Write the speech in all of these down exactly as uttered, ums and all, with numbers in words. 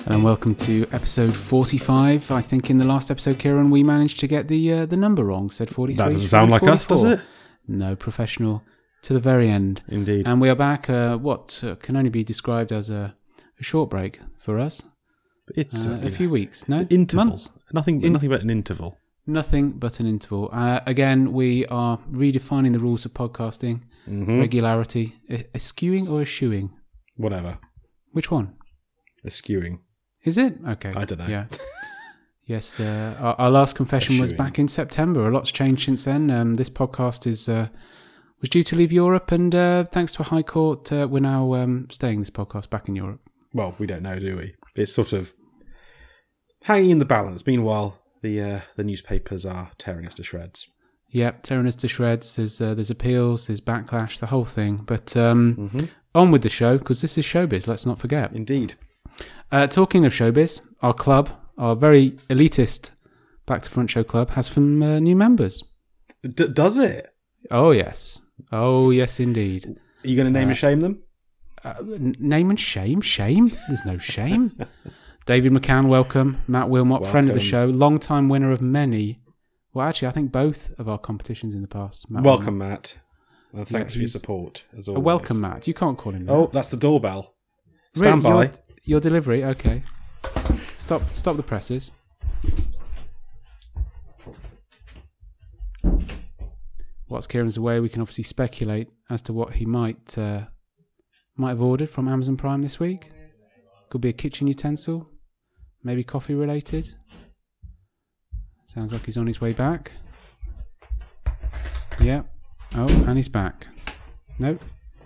And welcome to episode forty-five. I think in the last episode, Kieran, we managed to get the uh, the number wrong. Said forty-three. That doesn't sound like us, does it? No, professional to the very end. Indeed. And we are back. Uh, what uh, can only be described as a, a short break for us. It's uh, a few weeks. No, interval. months. Nothing. In- nothing but an interval. Nothing but an interval. Uh, again, we are redefining the rules of podcasting. Mm-hmm. Regularity. A, a skewing or a shoeing? Whatever. Which one? A skewing. Is it? Okay. I don't know. Yeah. Yes. Uh, our, our last confession was back in September. A lot's changed since then. Um, this podcast is uh, was due to leave Europe, and uh, thanks to a high court, uh, we're now um, staying this podcast back in Europe. Well, we don't know, do we? It's sort of hanging in the balance. Meanwhile, the uh, the newspapers are tearing us to shreds. Yep, tearing us to shreds. There's uh, there's appeals, there's backlash, the whole thing. But um, Mm-hmm. on with the show, because this is showbiz. Let's not forget. Indeed. Uh, talking of showbiz, our club, our very elitist Back to Front Show club, has some uh, new members. D- does it? Oh yes, oh yes, indeed. Are you going to name Uh, and shame them? Uh, n- name and shame, shame. There's no shame. David McCann, welcome. Matt Wilmot, Welcome. friend of the show, long-time winner of many. Well, actually, I think both of our competitions in the past. Matt Welcome, Wilmot. Matt. And thanks Yeah, for your he's- support, as A always. welcome, Matt. You can't call him that. Oh, that's the doorbell. Really? Stand by. Your, your delivery, okay. Stop, stop the presses. Whilst Kieran's away, we can obviously speculate as to what he might uh, might have ordered from Amazon Prime this week. Could be a kitchen utensil, maybe coffee related. Sounds like he's on his way back. Yeah. Oh, and he's back. Nope.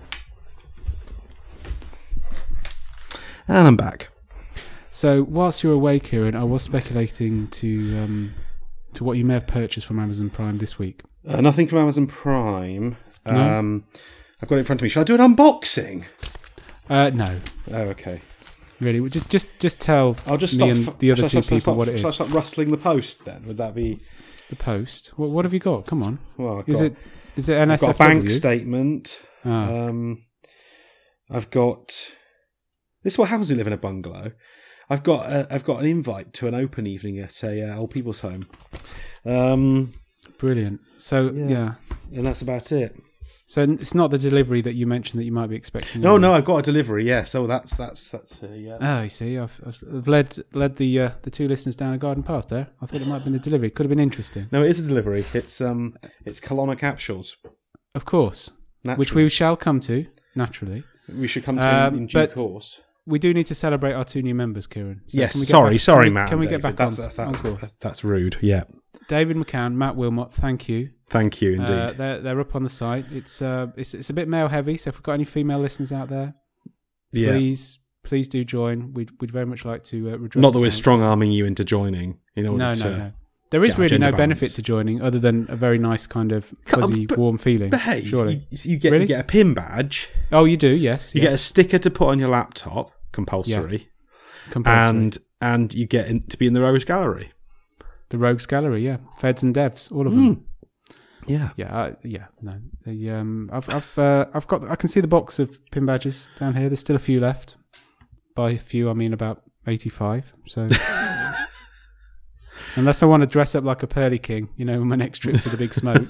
And I'm back. So, whilst you're away, Kieran, I was speculating to um, to what you may have purchased from Amazon Prime this week. Uh, nothing from Amazon Prime. No? Um, I've got it in front of me. Shall I do an unboxing? Uh, no, Oh, okay. really. Well, Just, just, just tell I'll just me stop. and the other shall I two start- people start- what it Shall I is. start rustling the post then? Would that be? The post. What, what have you got? Come on. Well, I've Is got, it? Is it N I've S got F a W? bank statement. Ah, Um, I've got. This is what happens when you live in a bungalow. I've got. A, I've got an invite to an open evening at a uh, old people's home. Um, brilliant. So yeah. yeah. and that's about it. So it's not the delivery that you mentioned that you might be expecting. No, on- no, I've got a delivery. Yeah, so that's that's that's uh, yeah. Oh, you see, I've, I've led led the uh, the two listeners down a garden path there. I thought it might have been the delivery. Could have been interesting. No, it is a delivery. It's um, it's Colonna capsules. Of course, Naturally. which we shall come to naturally. we should come to Um, in, in due but- course. We do need to celebrate our two new members, Kieran. So Yes, can we get sorry, back- sorry, can we, Matt. Can we David. get back that's, on? That's, on that's, course? that's, that's rude. Yeah. David McCann, Matt Wilmot, thank you. Thank you indeed. Uh, they're they're up on the site. It's uh it's it's a bit male heavy, so if we've got any female listeners out there, yeah. please please do join. We'd we'd very much like to uh, redress. Not that we're that. strong arming you into joining. In order No, to no, no. There is get our really no gender benefit balance. to joining, other than a very nice kind of Come- fuzzy, but- warm feeling. behave. Surely. You, you get Really? you get a pin badge. Oh, you do. Yes. You yes. get a sticker to put on your laptop, compulsory, Compulsory. and and you get in, to be in the Rogues Gallery. the Rogues Gallery. Yeah, Feds and Devs, all of them. Yeah. Yeah, uh, yeah. No, the, um, I've, I've, uh, I've got. I can see the box of pin badges down here. There's still a few left. By a few, I mean about eighty-five. So, unless I want to dress up like a Pearly King, you know, on my next trip to the Big Smoke,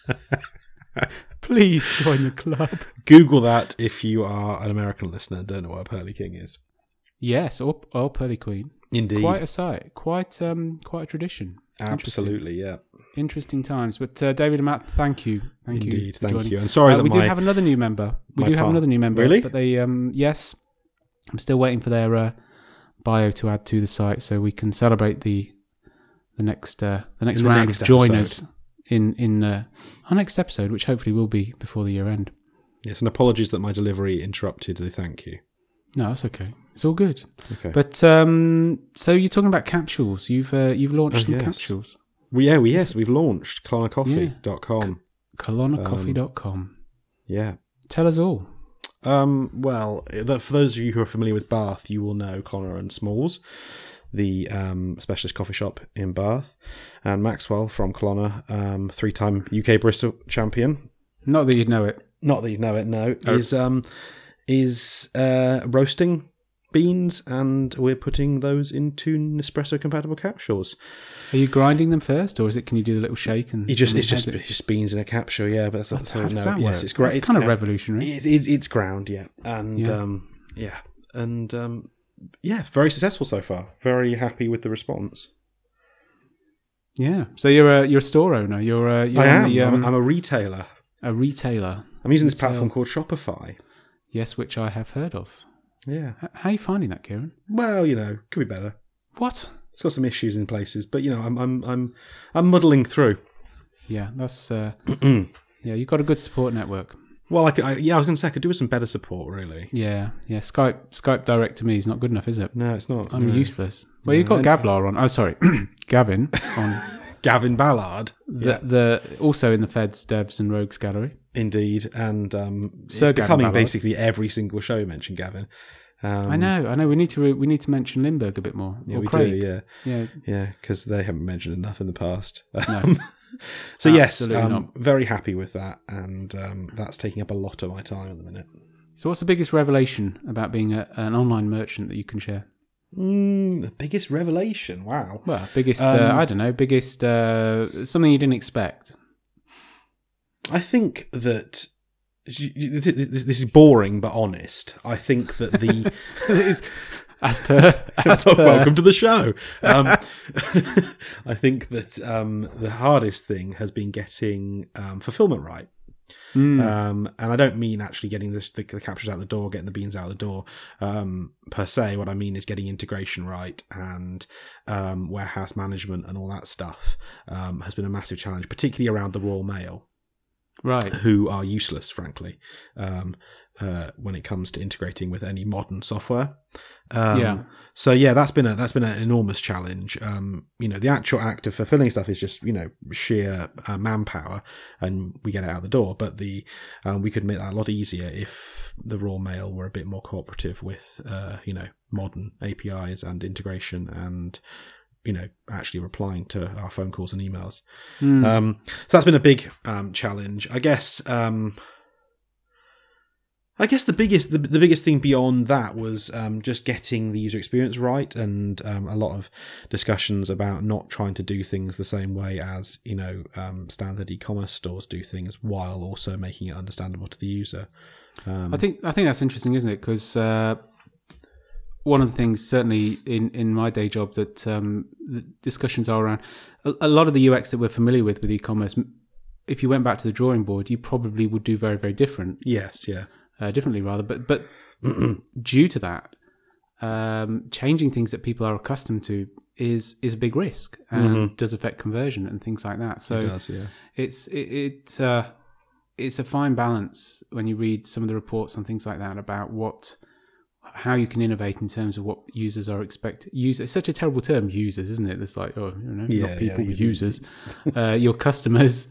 please join the club. Google that if you are an American listener and don't know what a Pearly King is. Yes, or, or Pearly Queen. Indeed. Quite a sight. Quite, um, quite a tradition. Absolutely, yeah. Interesting times. But uh, David and Matt, thank you, thank you. Indeed, for thank joining. you. And sorry Uh, that we my do have another new member. We my do have par- another new member. Really? But they, um, yes, I'm still waiting for their uh, bio to add to the site so we can celebrate the the next uh, the next In the round next of joiners episode. in in uh, our next episode, which hopefully will be before the year end. yes, and apologies that my delivery interrupted the thank you. No, that's okay. It's all good. Okay. But um, so you're talking about capsules. You've uh, you've launched Oh, some yes. capsules. Well, yeah, well, yes, we've launched colonna coffee dot com. colonna coffee dot com. Yeah. Tell us all. Um, well, that- for those of you who are familiar with Bath, you will know Connor and Smalls, the um, specialist coffee shop in Bath, and Maxwell from Colonna, um, three-time U K Bristol champion. Not that you'd know it. Not that you know it, no. Is um, is uh, roasting beans, and we're putting those into Nespresso compatible capsules. Are you grinding them first, or is it? Can you do the little shake and? It just and it's just it? it's just beans in a capsule, yeah. But that's What, so how does no, that yes, work? it's great. It's It's kind of ground- revolutionary. It's, it's it's ground, yeah, and Yeah. um, yeah, and um, yeah, very successful so far. Very happy with the response. Yeah. So you're a you're a store owner. You're a you're I on am. The, um, I'm, I'm a retailer. a retailer. I'm using this Retail. platform called Shopify. Yes, which I have heard of. Yeah. H- How are you finding that, Kieran? Well, you know, could be better. What? It's got some issues in places, but you know, I'm I'm I'm I'm muddling through. Yeah, that's uh, yeah. You've got a good support network. Well, I, could, I yeah, I was going to say I could do with some better support, really. Yeah, yeah. Skype Skype Direct to me is not good enough, is it? No, it's not. I'm no. useless. Well, you've got No. Gavlar on. Oh, sorry, Gavin on. Gavin Ballard. The, Yeah, the also in the Feds, Devs, and Rogues gallery. indeed, and um, Sir it's Gavin becoming Ballard. basically every single show you mention Gavin. Um, I know, I know. We need to re- we need to mention Lindbergh a bit more. Yeah, or we Craig. do. Yeah, Yeah, yeah, because they haven't mentioned enough in the past. No. Um, so yes, Absolutely um, not. very happy with that, and um, that's taking up a lot of my time at the minute. So, what's the biggest revelation about being a, an online merchant that you can share? Mm, the biggest revelation. Wow. Well, biggest. Um, uh, I don't know. Biggest. Uh, something you didn't expect. I think that this is boring but honest. I think that the It's- as per. As per. welcome to the show. Um, I think that um, the hardest thing has been getting um, fulfillment right. Mm. Um, and I don't mean actually getting this, the, the captures out the door, getting the beans out the door um, per se. What I mean is getting integration right and um, warehouse management and all that stuff um, has been a massive challenge, particularly around the Royal Mail, Right. who are useless, frankly, um, uh, when it comes to integrating with any modern software. Um, Yeah. So yeah, that's been a that's been an enormous challenge. Um, you know, the actual act of fulfilling stuff is just you know sheer uh, manpower, and we get it out the door. But the um, we could make that a lot easier if the Royal Mail were a bit more cooperative with uh, you know modern A P Is and integration and you know actually replying to our phone calls and emails. Mm. Um, so that's been a big um, challenge, I guess. Um, I guess the biggest the, the biggest thing beyond that was um, just getting the user experience right, and um, a lot of discussions about not trying to do things the same way as you know um, standard e-commerce stores do things, while also making it understandable to the user. Um, I think I think that's interesting, isn't it? Because uh, one of the things, certainly in, in my day job, that um, the discussions are around a, a lot of the U X that we're familiar with with e-commerce. If you went back to the drawing board, you probably would do very very different. yes, yeah, Uh, differently rather, but but due to that, um, changing things that people are accustomed to is is a big risk and Mhm. does affect conversion and things like that. So it does, yeah. it's it, it uh, it's a fine balance when you read some of the reports and things like that about what how you can innovate in terms of what users are expected. Use it's such a terrible term, users, isn't it? It's like oh, you know, Yeah, not people, yeah, but you- users, uh, your customers.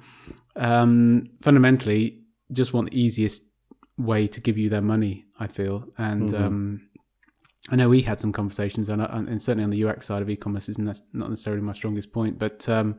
Um, fundamentally, just want the easiest way to give you their money, I feel. And Mhm. um, I know we had some conversations, and, and certainly on the U X side of e-commerce is not necessarily my strongest point, but um,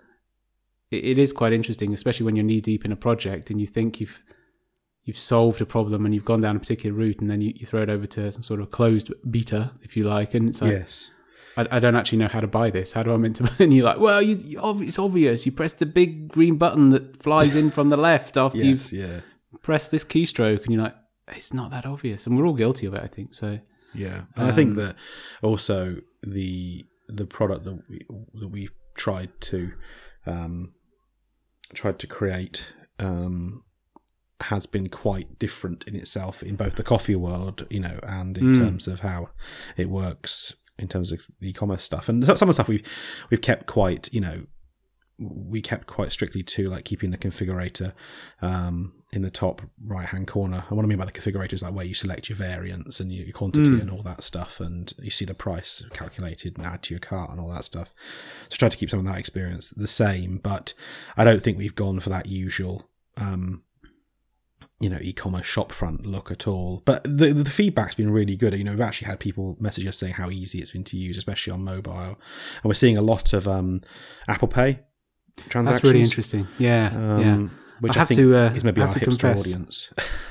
it, it is quite interesting, especially when you're knee deep in a project and you think you've you've solved a problem and you've gone down a particular route, and then you, you throw it over to some sort of closed beta, if you like, and it's like, Yes. I, I don't actually know how to buy this. How do I meant to? And you're like, well, you, you, it's obvious. You press the big green button that flies in from the left after Yes, you've yeah. pressed this keystroke, and you're like, it's not that obvious. And we're all guilty of it, I think. So Yeah, and I think Um, that also the the product that we that we tried to um, tried to create um, has been quite different in itself in both the coffee world, you know, and in Mm. terms of how it works in terms of the e-commerce stuff. And some of the stuff we've we've kept quite, you know, we kept quite strictly to like keeping the configurator um, in the top right hand corner. And what I mean by the configurator is like where you select your variants and your, your quantity Mm. and all that stuff, and you see the price calculated and add to your cart and all that stuff. So try to keep some of that experience the same, but I don't think we've gone for that usual um, you know, e-commerce shopfront look at all. But the the feedback's been really good. You know, we've actually had people message us saying how easy it's been to use, especially on mobile. And we're seeing a lot of um, Apple Pay transactions. that's really interesting. Yeah, Um, yeah. Which I I, have think to, uh, is maybe I our have to hipster confess. audience.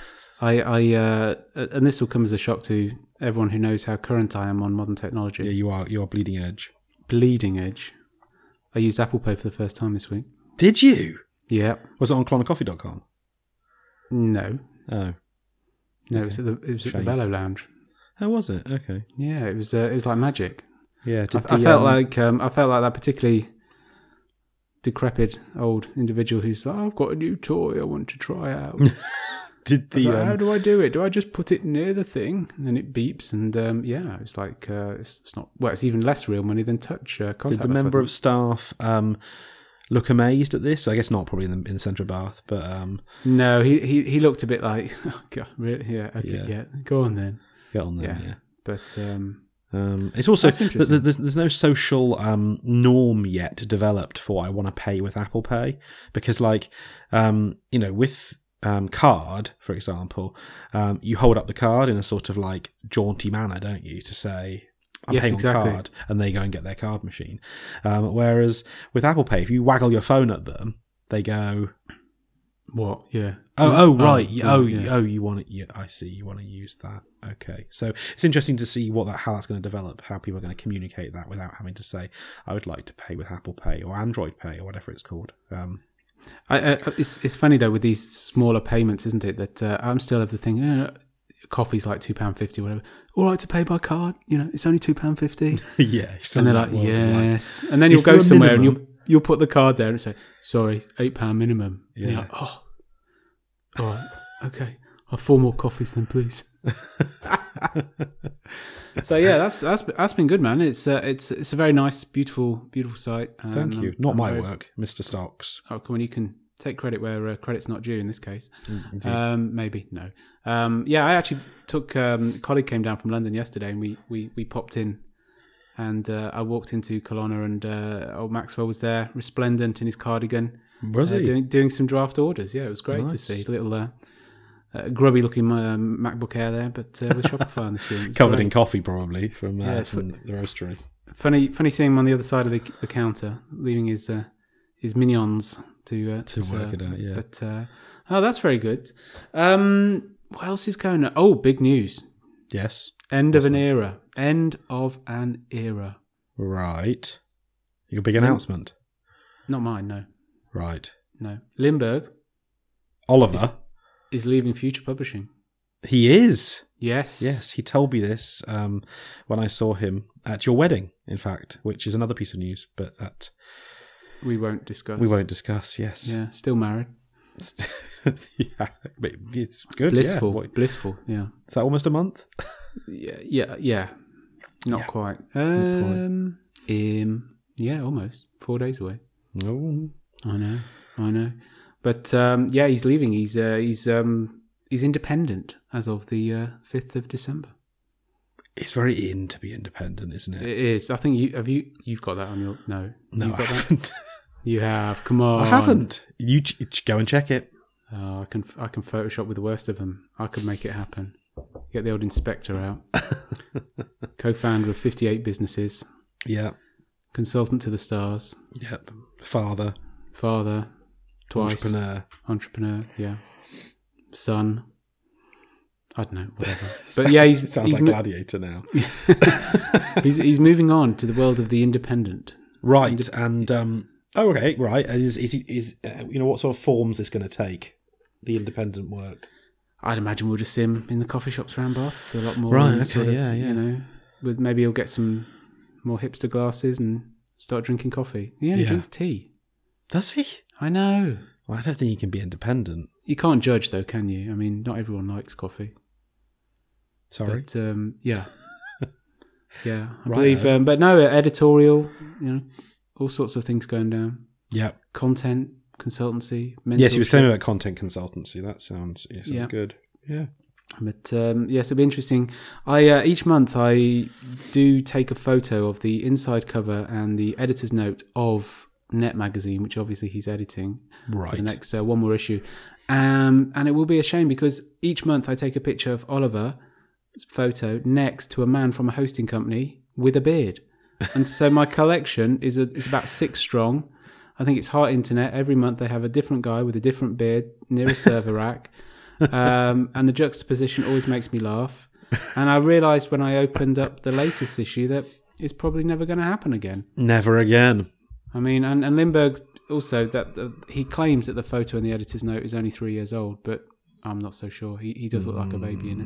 I, I uh, and this will come as a shock to everyone who knows how current I am on modern technology. Yeah, you are. You are bleeding edge. Bleeding edge. I used Apple Pay for the first time this week. Did you? Yeah. Was it on clonner coffee dot com? No. Oh. No, it was at the it was at the Bellow Lounge. How was it? Okay. Yeah, it was. Uh, it was like magic. Yeah. I, the, I felt um, like um, I felt like that particularly decrepit old individual who's like, I've got a new toy I want to try out. Did the like, um, how do I do it? Do I just put it near the thing and then it beeps? And um, yeah, it's like uh, it's, it's not. Well, it's even less real money than touch uh, contact. Did the member of staff um, look amazed at this? I guess not, probably in the in the centre of Bath, but um, no, he, he he looked a bit like, oh God, really? Yeah, okay, yeah. Yeah. Go on then. get on there. Yeah. Yeah. But um, Um, it's also That's interesting. th- there's there's no social um, norm yet developed for I want to pay with Apple Pay, because like um, you know with um, card, for example, um, you hold up the card in a sort of like jaunty manner, don't you, to say I'm Yes, paying exactly. on card, and they go and get their card machine. Um, whereas with Apple Pay, if you waggle your phone at them, they go, what? Yeah. Oh, oh, right. Oh, Oh, yeah. oh, you want to? Yeah, I see. You want to use that. Okay, so it's interesting to see what that how that's going to develop. How people are going to communicate that without having to say, "I would like to pay with Apple Pay or Android Pay or whatever it's called." Um, I, uh, it's it's funny though with these smaller payments, isn't it? That uh, I'm still of the thing. Uh, coffee's like two pound fifty, whatever. All right to pay by card. You know, it's only two pound fifty. yeah, And they're like, yes. And then you'll Is go there a somewhere and minimum? you'll you'll put the card there and say, sorry, eight pound minimum. And Yeah. you're like, oh, all right, okay. I'll have four more coffees then, please. So yeah, that's that's that's been good, man. It's uh, it's it's a very nice, beautiful, beautiful site. And Thank you. I'm- Not I'm my very- work, Mister Stocks. Oh, come on, you can take credit where uh, credit's not due in this case. Indeed. Um, maybe no. Um, yeah, I actually took um, a colleague came down from London yesterday, and we we, we popped in, and uh, I walked into Colonna, and uh, old Maxwell was there, resplendent in his cardigan, Was uh, he? doing doing some draft orders. Yeah, it was great to Nice. see. A little uh, uh, grubby looking um, MacBook Air there, but uh, with Shopify on the screen. It was Covered great. in coffee, probably from, uh, Yeah, it's from the roastery. Funny, funny seeing him on the other side of the, the counter, leaving his uh, his minions to uh, To work serve. it out, yeah. But uh, oh, that's very good. Um, what else is going on? Oh, big news! Yes. End of an era. End of an era. Right. Your big announcement. Not mine. No, Right. no. Lindbergh Oliver. is leaving Future Publishing. He is. Yes. Yes, he told me this um, when I saw him at your wedding, in fact, which is another piece of news, but that We won't discuss. we won't discuss, yes. Yeah. Still married. yeah, but it's good. Blissful. Yeah. What, Blissful. Yeah. is that almost a month? Yeah. Yeah. Yeah. Not Yeah. quite. quite. Um. Um. Yeah. Almost four days away. No. I know, I know, but um, yeah, he's leaving. He's uh, he's um, he's independent as of the uh, fifth of December. It's very in to be independent, isn't it? It is. I think you have you you've got that on your no. no, You've I got that? haven't. You have. Come on, I haven't. You ch- go and check it. Oh, I can I can Photoshop with the worst of them. I could make it happen. Get the old inspector out. Co-founder of fifty-eight businesses, Yeah. consultant to the stars, Yep. Father. father, twice, Entrepreneur. entrepreneur, yeah, son. I don't know, whatever. But Sounds- yeah, he's sounds he's like mo- Gladiator now. he's he's moving on to the world of the independent. Right, and um, oh, okay, right. And Is is is uh, you know what sort of forms it's going to take? The independent work. I'd imagine we'll just see him in the coffee shops around Bath a lot more. Right, and okay, sort of, yeah, yeah. You know, with maybe he'll get some more hipster glasses and start drinking coffee. He only Yeah. drinks tea. Does he? I know. Well, I don't think he can be independent. You can't judge though, can you? I mean, not everyone likes coffee. Sorry. But um, yeah, yeah, I Right, believe. uh, Um, but no, editorial. You know, all sorts of things going down. yeah. Content, consultancy, mentorship. Yes, you were saying about content consultancy. That sounds, yeah, sounds Yeah. good. Yeah. But um, yes, it'll be interesting. I uh, each month I do take a photo of the inside cover and the editor's note of Net Magazine, which obviously he's editing for Right. the next uh, one more issue. Um, and it will be a shame because each month I take a picture of Oliver's photo next to a man from a hosting company with a beard. And so my collection is a, is about six strong. I think it's Heart Internet. Every month they have a different guy with a different beard near a server rack. um, and the juxtaposition always makes me laugh. And I realised when I opened up the latest issue that it's probably never going to happen again. Never again. I mean, and, and Lindbergh also, that uh, he claims that the photo in the editor's note is only three years old, but I'm not so sure. He he does look like a baby in it.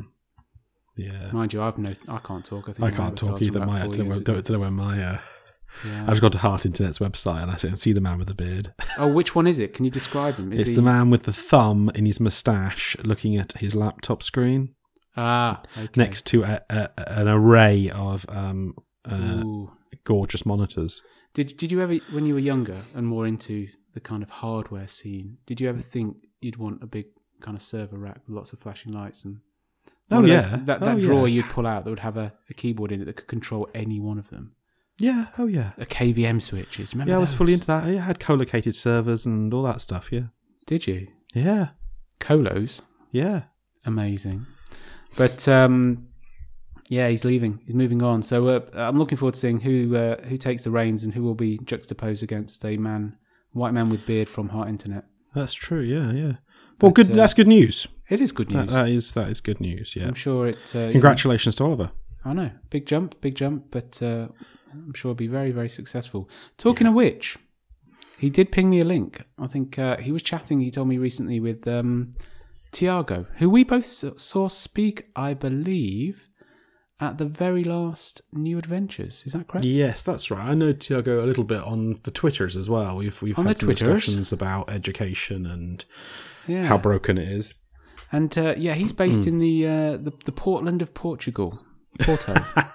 Yeah. Mind you, I've no, I can't talk. I, think I can't talk either. My, I don't, know, don't know where my... Uh, yeah. I've gone to Heart Internet's website and I see the man with the beard. Oh, which one is it? Can you describe him? Is it's he... the man with the thumb in his moustache looking at his laptop screen. Ah, okay. Next to a, a, an array of um, uh, gorgeous monitors. Did Did you ever, when you were younger and more into the kind of hardware scene, did you ever think you'd want a big kind of server rack with lots of flashing lights and oh yeah, those, that, that oh, drawer yeah. you'd pull out that would have a, a keyboard in it that could control any one of them? Yeah, oh yeah. A K V M switches. Remember yeah, I was those? fully into that. I had co-located servers and all that stuff, yeah. Did you? Yeah. Colos? Yeah. Amazing. But, um, yeah, he's leaving. He's moving on. So uh, I'm looking forward to seeing who uh, who takes the reins and who will be juxtaposed against a man, white man with beard from Heart Internet. That's true, yeah, yeah. Well, But, good. uh, that's good news. It is good news. That, that is that is good news, yeah. I'm sure it... Uh, Congratulations to Oliver. I know. Big jump, big jump, but uh, I'm sure it'll be very, very successful. Talking yeah. of which, he did ping me a link. I think uh, he was chatting, he told me recently, with um, Tiago, who we both saw speak, I believe, at the very last New Adventures. Is that correct? Yes, that's right. I know Tiago a little bit on the Twitters as well. We've we've on had some Twitters? discussions about education and yeah. how broken it is. And uh, yeah, he's based mm. in the, uh, the the Portland of Portugal. Porto,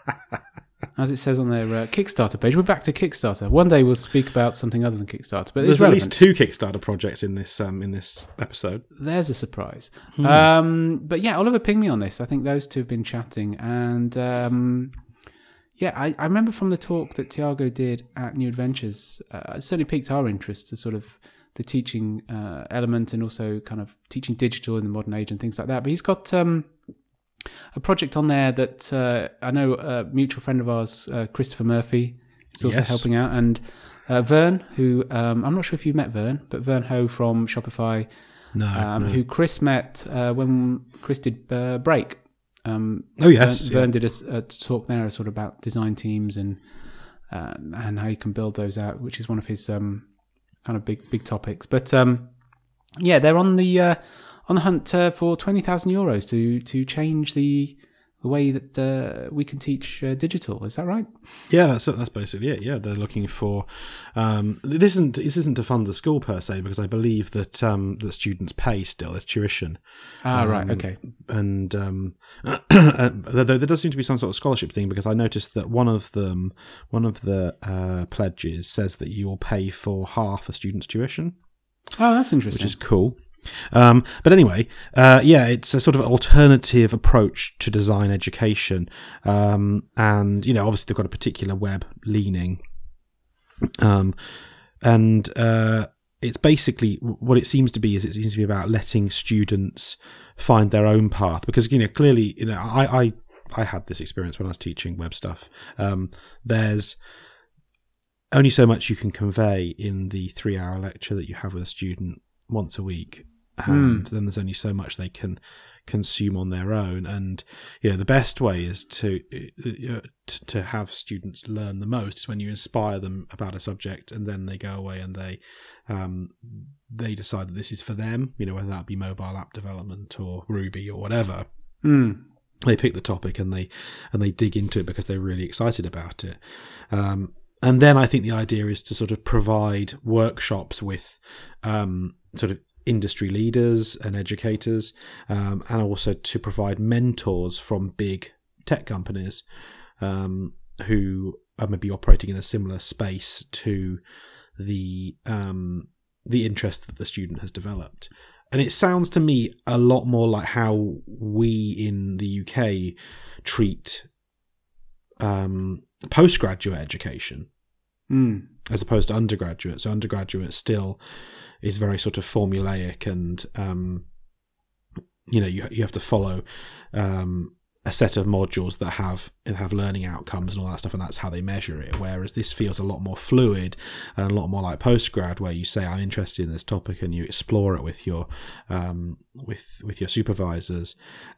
as it says on their uh, Kickstarter page. We're back to Kickstarter. One day we'll speak about something other than Kickstarter, but there's it's at relevant. least two Kickstarter projects in this um, in this episode. There's a surprise. Hmm. Um, but yeah, Oliver pinged me on this. I think those two have been chatting, and um, yeah, I, I remember from the talk that Tiago did at New Adventures, uh, it certainly piqued our interest to sort of the teaching uh, element and also kind of teaching digital in the modern age and things like that. But he's got um, a project on there that uh, I know a mutual friend of ours, uh, Christopher Murphy, is also yes. helping out. And uh, Vern, who um, I'm not sure if you've met Vern, but Vern Ho from Shopify, no, um, no. who Chris met uh, when Chris did uh, Break. Um, oh, yes. Vern, yeah. Vern did a, a talk there sort of about design teams and uh, and how you can build those out, which is one of his um, kind of big big topics. But um, yeah, they're on the... Uh, on the hunt uh, for twenty thousand euros to to change the the way that uh, we can teach uh, digital. Is that right? Yeah, that's that's basically it. Yeah, they're looking for. Um, this isn't this isn't to fund the school per se, because I believe that um, that students pay still as tuition. Ah, um, right. Okay. And um, there, there does seem to be some sort of scholarship thing, because I noticed that one of them, one of the uh, pledges says that you will pay for half a student's tuition. Oh, that's interesting. Which is cool. Um, but anyway, uh, yeah, it's a sort of alternative approach to design education. Um, and, you know, obviously they've got a particular web leaning. Um, and uh, it's basically what it seems to be is it seems to be about letting students find their own path. Because, you know, clearly, you know, I, I, I had this experience when I was teaching web stuff. Um, there's only so much you can convey in the three hour lecture that you have with a student once a week. And mm. then there's only so much they can consume on their own. And, you know, the best way is to, uh, to to have students learn the most is when you inspire them about a subject, and then they go away and they um, they decide that this is for them, you know, whether that be mobile app development or Ruby or whatever. Mm. They pick the topic and they and they dig into it because they're really excited about it. Um, and then I think the idea is to sort of provide workshops with um, sort of industry leaders and educators, um, and also to provide mentors from big tech companies um, who are maybe operating in a similar space to the um, the interest that the student has developed. And it sounds to me a lot more like how we in the U K treat um, postgraduate education mm. as opposed to undergraduate. So undergraduate still is very sort of formulaic, and um, you know you you have to follow um, a set of modules that have have learning outcomes and all that stuff, and that's how they measure it. Whereas this feels a lot more fluid and a lot more like postgrad, where you say I'm interested in this topic and you explore it with your um, with with your supervisors,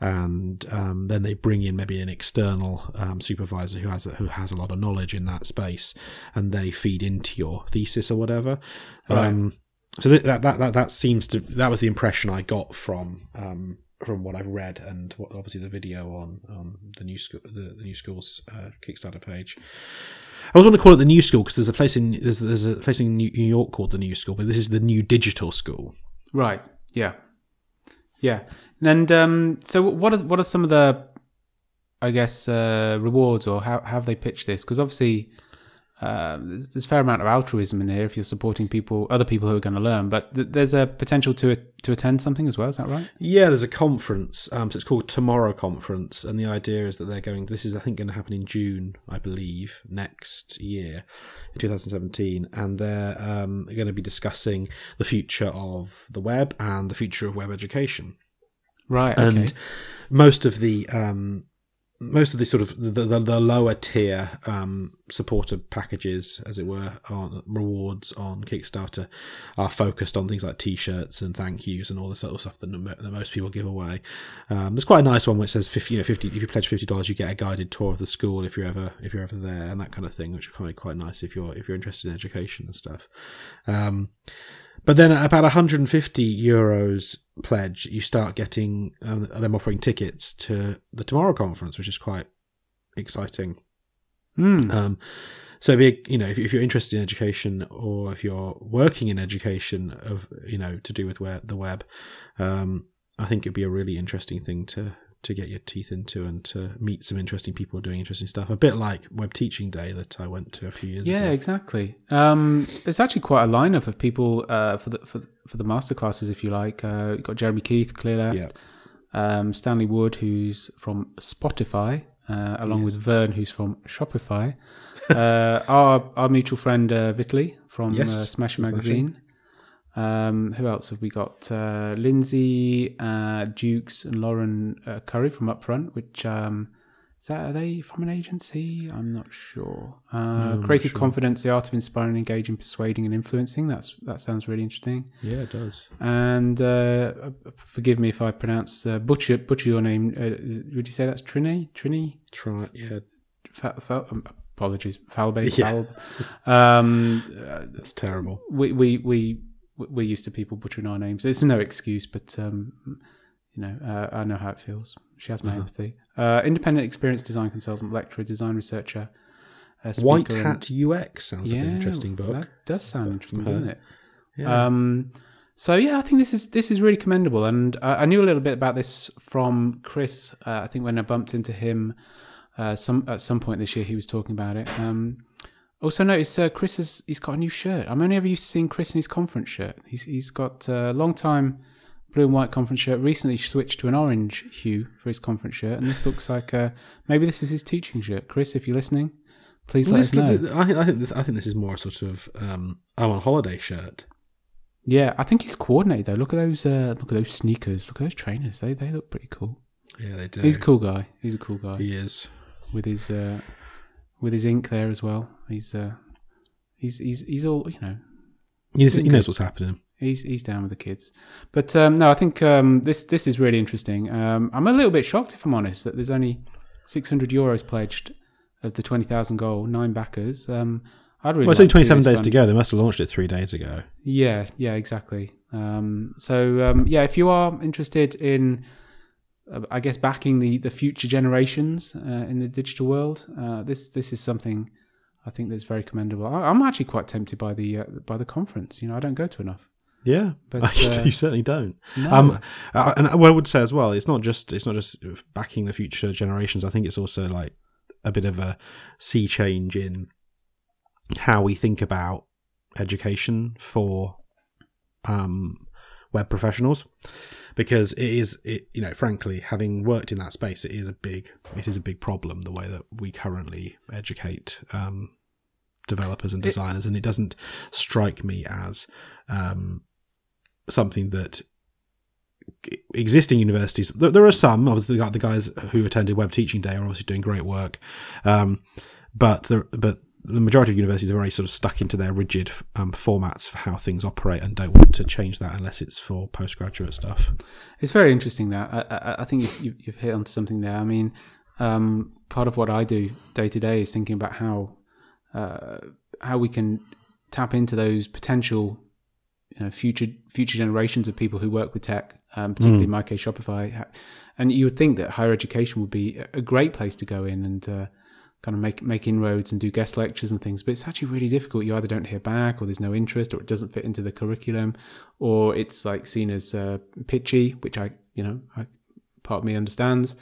and um, then they bring in maybe an external um, supervisor who has a, who has a lot of knowledge in that space, and they feed into your thesis or whatever. Right. Um, so that, that that that seems to that was the impression I got from. Um, from what I've read and what, obviously the video on, on the new school, the, the new school's uh, Kickstarter page. I always want to call it the new school because there's a place in there's there's a place in New York called the New School, but this is the new digital school. Right. Yeah. Yeah. And um, so, what are what are some of the, I guess, uh, rewards, or how, how have they pitched this? Because obviously, uh, there's, there's a fair amount of altruism in here if you're supporting people, other people who are going to learn. But th- there's a potential to to attend something as well. Is that right? Yeah, there's a conference. Um, so it's called Tomorrow Conference, and the idea is that they're going. This is, I think, going to happen in June, I believe, next year, in twenty seventeen, and they're um, going to be discussing the future of the web and the future of web education. Right. Okay. And most of the um, most of the sort of the, the, the lower tier um, supporter packages, as it were, on rewards on Kickstarter, are focused on things like T-shirts and thank yous and all this sort of stuff that, that most people give away. Um, there's quite a nice one where it says fifty, you know, fifty. If you pledge fifty dollars, you get a guided tour of the school if you're ever if you're ever there, and that kind of thing, which is kind of quite nice if you're if you're interested in education and stuff. Um, But then at about one hundred fifty euros pledge, you start getting um, them offering tickets to the Tomorrow Conference, which is quite exciting. Mm. Um, so, it'd be, you know, if, if you're interested in education, or if you're working in education of, you know, to do with web, the web, um, I think it'd be a really interesting thing to to get your teeth into and to meet some interesting people doing interesting stuff. A bit like Web Teaching Day that I went to a few years yeah, ago. Yeah, exactly. Um, there's actually quite a lineup of people uh, for the for, for the masterclasses, if you like. Uh, you've got Jeremy Keith, Clear Left, Yeah. um, Stanley Wood, who's from Spotify, uh, along Yes. with Vern, who's from Shopify. uh, our our mutual friend uh, Vitaly from Yes, uh, Smash Smashing. Magazine. Um, who else have we got? Uh, Lindsay, uh, Dukes, and Lauren uh, Curry from Upfront. Which um, is that? Are they from an agency? I'm not sure. Uh, No, I'm not Creative sure. Confidence: The Art of Inspiring, Engaging, Persuading, and Influencing. That's that sounds really interesting. Yeah, it does. And uh, forgive me if I pronounce uh, butcher butcher your name. Uh, is- would you say that's Trini? Trini? Try, yeah, Fa- fa- um, apologies, Falbe. Yeah. Falb. Um, uh, that's terrible. we we we we're used to people butchering our names. It's no excuse, but um, you know, uh, I know how it feels. She has my Uh-huh. empathy. Uh, independent experience design consultant, lecturer, design researcher, uh, speaker, White and- Hat U X sounds like an interesting book. That does sound interesting, Uh-huh. doesn't it? Yeah. Um, so yeah, I think this is this is really commendable, and uh, I knew a little bit about this from Chris. Uh, I think when I bumped into him uh, some at some point this year, he was talking about it. Um, also noticed uh, Chris has he's got a new shirt. I'm only ever used to seeing Chris in his conference shirt. He's he's got a long time blue and white conference shirt. Recently switched to an orange hue for his conference shirt, and this looks like uh, maybe this is his teaching shirt. Chris, if you're listening, please let This- us know. th- I, think, I, think this, I think this is more a sort of um, I'm on holiday shirt. Yeah, I think he's coordinated though. Look at those uh, look at those sneakers. Look at those trainers. They they look pretty cool. Yeah, they do. He's a cool guy. He's a cool guy He is. with his uh, with his ink there as well. He's uh, he's he's he's all you know. He, knows- he knows what's happening. He's he's down with the kids. But um, no, I think um, this this is really interesting. Um, I'm a little bit shocked, if I'm honest, that there's only six hundred euros pledged of the twenty thousand goal, nine backers. Um, I'd really Well, it's like only to see twenty-seven this days run. to go. They must have launched it three days ago. Yeah, yeah, exactly. Um, so um, yeah, if you are interested in, uh, I guess, backing the, the future generations uh, in the digital world, uh, this this is something I think that's very commendable. I, I'm actually quite tempted by the uh, by the conference. You know, I don't go to enough. Yeah, But, you, uh, you certainly don't. No. Um, uh, and what I would say as well, it's not just it's not just backing the future generations. I think it's also like a bit of a sea change in how we think about education for um, web professionals, because it is, it, you know, frankly, having worked in that space, it is a big it is a big problem the way that we currently educate um, developers and designers, and it doesn't strike me as um, something that existing universities. There, there are some, obviously, like the guys who attended Web Teaching Day are obviously doing great work, um, but there, but the majority of universities are very sort of stuck into their rigid um, formats for how things operate and don't want to change that unless it's for postgraduate stuff. It's very interesting that I, I, I think you've, you've hit on something there. I mean, um, part of what I do day to day is thinking about how uh, how we can tap into those potential, you know, future future generations of people who work with tech, um, particularly mm. my case, Shopify. And you would think that higher education would be a great place to go in and uh, kind of make make inroads and do guest lectures and things, but it's actually really difficult. You either don't hear back, or there's no interest, or it doesn't fit into the curriculum, or it's like seen as uh, pitchy, which I, you know, I, part of me understands.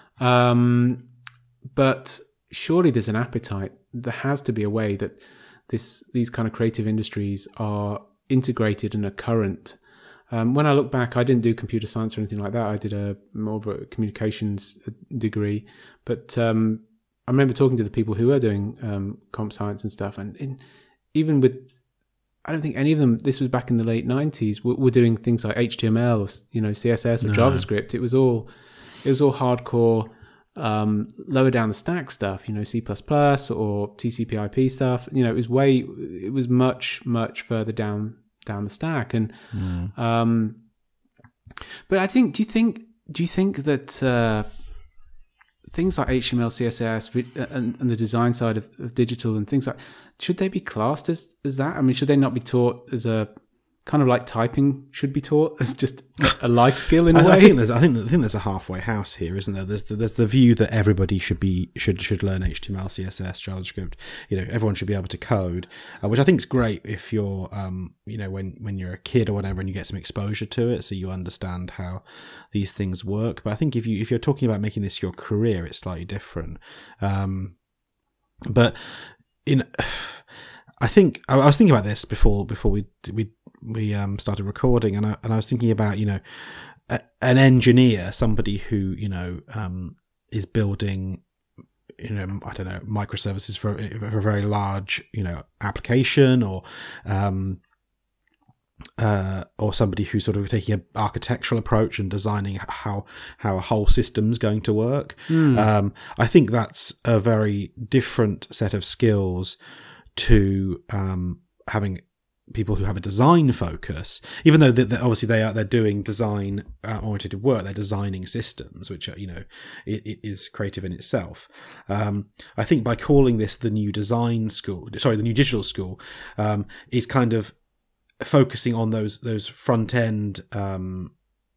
Um, but surely there's an appetite. There has to be a way that this these kind of creative industries are integrated and are current. Um, when I look back, I didn't do computer science or anything like that. I did a more of a communications degree, but um, I remember talking to the people who were doing um, comp science and stuff, and in, even with, I don't think any of them, this was back in the late nineties, were, were doing things like H T M L or, you know, C S S or no. JavaScript. It was all, it was all hardcore, um, lower down the stack stuff, you know, C plus plus or T C P I P stuff. You know, it was way, it was much, much further down, down the stack. And, mm. um, but I think, do you think, do you think that, uh, things like H T M L, C S S, and, and the design side of, of digital and things like, should they be classed as, as that? I mean, should they not be taught as a kind of like typing should be taught as just a life skill in a I, way? I think there's, I think, I think there's a halfway house here, isn't there? There's the, there's the view that everybody should be should should learn H T M L, C S S, JavaScript. You know, everyone should be able to code, uh, which I think is great if you're, um, you know, when when you're a kid or whatever, and you get some exposure to it, so you understand how these things work. But I think if you if you're talking about making this your career, it's slightly different. Um, but in, I think I was thinking about this before before we we. we um, started recording, and I, and I was thinking about, you know, a, an engineer, somebody who, you know, um, is building, you know, I don't know, microservices for, for a very large, you know, application, or um, uh, or somebody who's sort of taking an architectural approach and designing how how a whole system's going to work. Mm. Um, I think that's a very different set of skills to um, having people who have a design focus, even though they're, obviously they are they're doing design uh, oriented work. They're designing systems, which are, you know, it, it is creative in itself. Um, I think by calling this the new design school, sorry, the new digital school, um, is kind of focusing on those those front end um,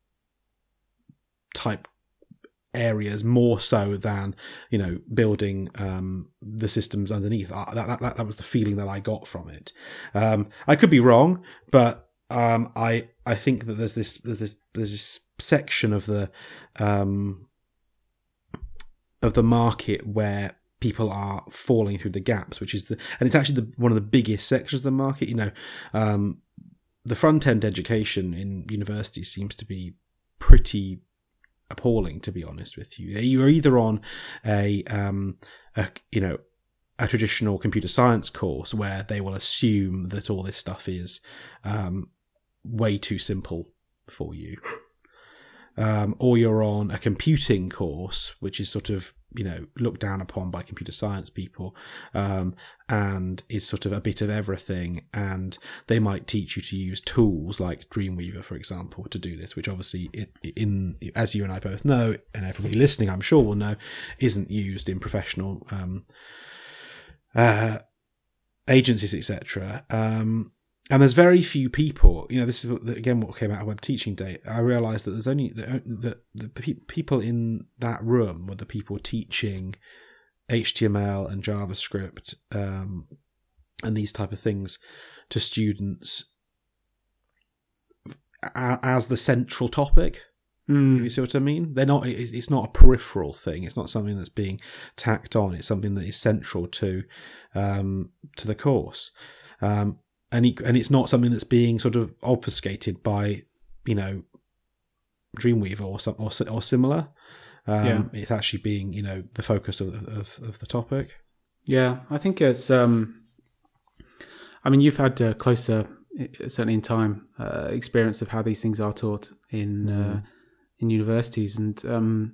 type areas more so than, you know, building um, the systems underneath. That, that that that was the feeling that I got from it. Um, I could be wrong, but um, I I think that there's this there's this, there's this section of the um, of the market where people are falling through the gaps, which is the and it's actually the, one of the biggest sections of the market. You know, um, the front end education in universities seems to be pretty appalling, to be honest with you. You're either on a, um, a you know, a traditional computer science course where they will assume that all this stuff is um, way too simple for you, um, or you're on a computing course, which is sort of, you know, looked down upon by computer science people, um, and is sort of a bit of everything. And they might teach you to use tools like Dreamweaver, for example, to do this, which obviously, in, in as you and I both know, and everybody listening, I'm sure will know, isn't used in professional um, uh, agencies, et cetera. Um, and there's very few people, you know, this is again what came out of Web Teaching Day. I realised that there's only the, the, the people in that room were the people teaching H T M L and JavaScript um, and these type of things to students as the central topic. Mm. You see what I mean? They're not. It's not a peripheral thing. It's not something that's being tacked on. It's something that is central to um, to the course. Um, And, he, and it's not something that's being sort of obfuscated by, you know, Dreamweaver or some or, or similar. Um, yeah. It's actually being, you know, the focus of, of of the topic. Yeah, I think it's. Um, I mean, you've had uh, closer certainly in time, uh, experience of how these things are taught in Mm. uh, in universities, and um,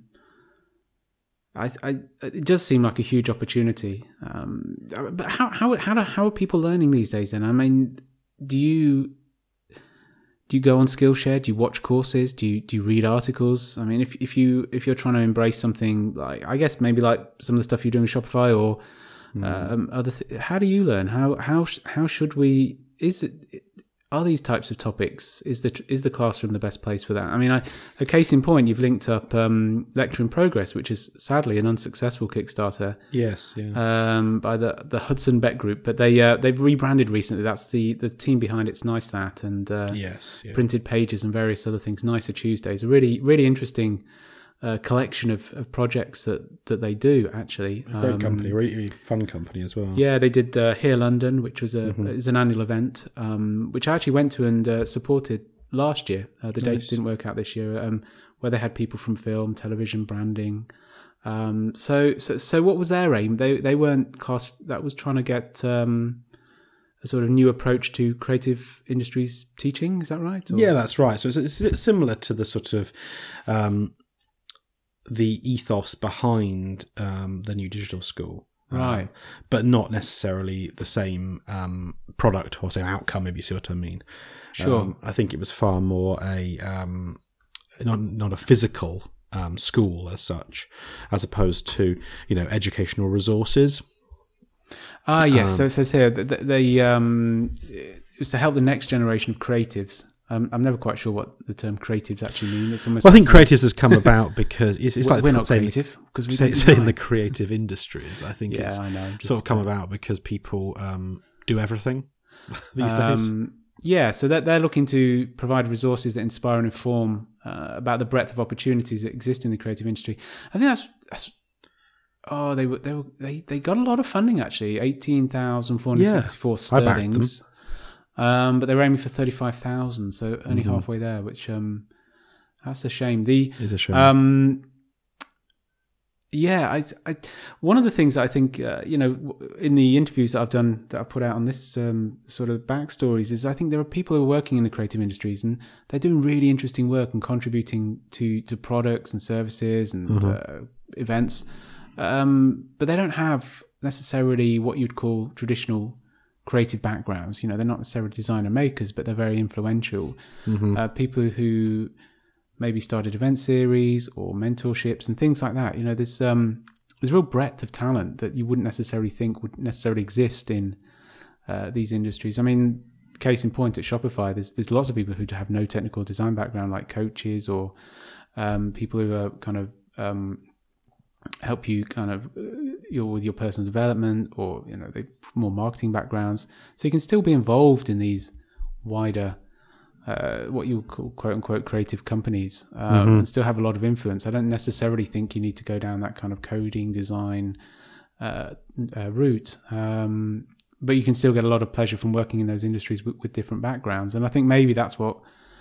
I, I, it does seem like a huge opportunity. Um, but how how how do, how are people learning these days? Then, I mean, do you do you go on Skillshare? Do you watch courses? Do you do you read articles? I mean, if if you if you're trying to embrace something like, I guess maybe like some of the stuff you're doing with Shopify or Mm. um, other, th- how do you learn? How how sh- how should we? Is it? Are these types of topics, is the is the classroom the best place for that? I mean, I, a case in point, you've linked up um, Lecture in Progress, which is sadly an unsuccessful Kickstarter Yes, yeah. um, by the the Hudson Beck Group, but they uh, they've rebranded recently. That's the the team behind it's Nice That and uh, yes, yeah. Printed Pages and various other things. Nicer Tuesdays, a really really interesting uh, collection of, of projects that, that they do actually. A great Um, company, really, really fun company as well. Yeah, they did uh, Here London, which was a Mhm. is an annual event, um, which I actually went to and uh, supported last year. Uh, the Nice. dates didn't work out this year, um, where they had people from film, television, branding. Um, so, so, so what was their aim? They they weren't class. That was trying to get um, a sort of new approach to creative industries teaching. Is that right? Or- Yeah, that's right. So it's, it's similar to the sort of um, the ethos behind um, the new digital school, um, Right. but not necessarily the same um, product or same outcome. If you see what I mean. Sure. Um, I think it was far more a um, not not a physical um, school as such, as opposed to you know educational resources. Ah, yes. Um, so it says here that that they um, it was to help the next generation of creatives. Um, I'm never quite sure what the term creatives actually mean. It's almost. Well, I think like creatives has come about because it's, it's we're, like we're not saying, creative because we say, don't say in the design. creative industries. I think Yeah, it's I know. sort of just, come uh, about because people um, do everything these days. Um, yeah, so that they're looking to provide resources that inspire and inform uh, about the breadth of opportunities that exist in the creative industry. I think that's that's. Oh, they were they were they, they got a lot of funding actually, eighteen thousand four hundred sixty-four I backed them. sterlings. Um, but they were aiming for thirty-five thousand, so only Mhm. halfway there, which um, that's a shame. The Is a shame. Um, yeah, I, I, one of the things that I think, uh, you know, in the interviews that I've done, that I put out on this um, sort of backstories, is I think there are people who are working in the creative industries and they're doing really interesting work and contributing to, to products and services and Mhm. uh, events, um, but they don't have necessarily what you'd call traditional creative backgrounds. You know, they're not necessarily designer makers, but they're very influential. Mhm. Uh, people who maybe started event series or mentorships and things like that. You know, there's um, there's a real breadth of talent that you wouldn't necessarily think would necessarily exist in uh, these industries. I mean, case in point at Shopify, there's there's lots of people who have no technical design background, like coaches or um, people who are kind of um, help you kind of uh, your with your personal development, or you know, they more marketing backgrounds. So you can still be involved in these wider Uh, what you call quote unquote creative companies um, Mhm. and still have a lot of influence. I don't necessarily think you need to go down that kind of coding design uh, uh, route, um, but you can still get a lot of pleasure from working in those industries with, with different backgrounds. And I think maybe that's what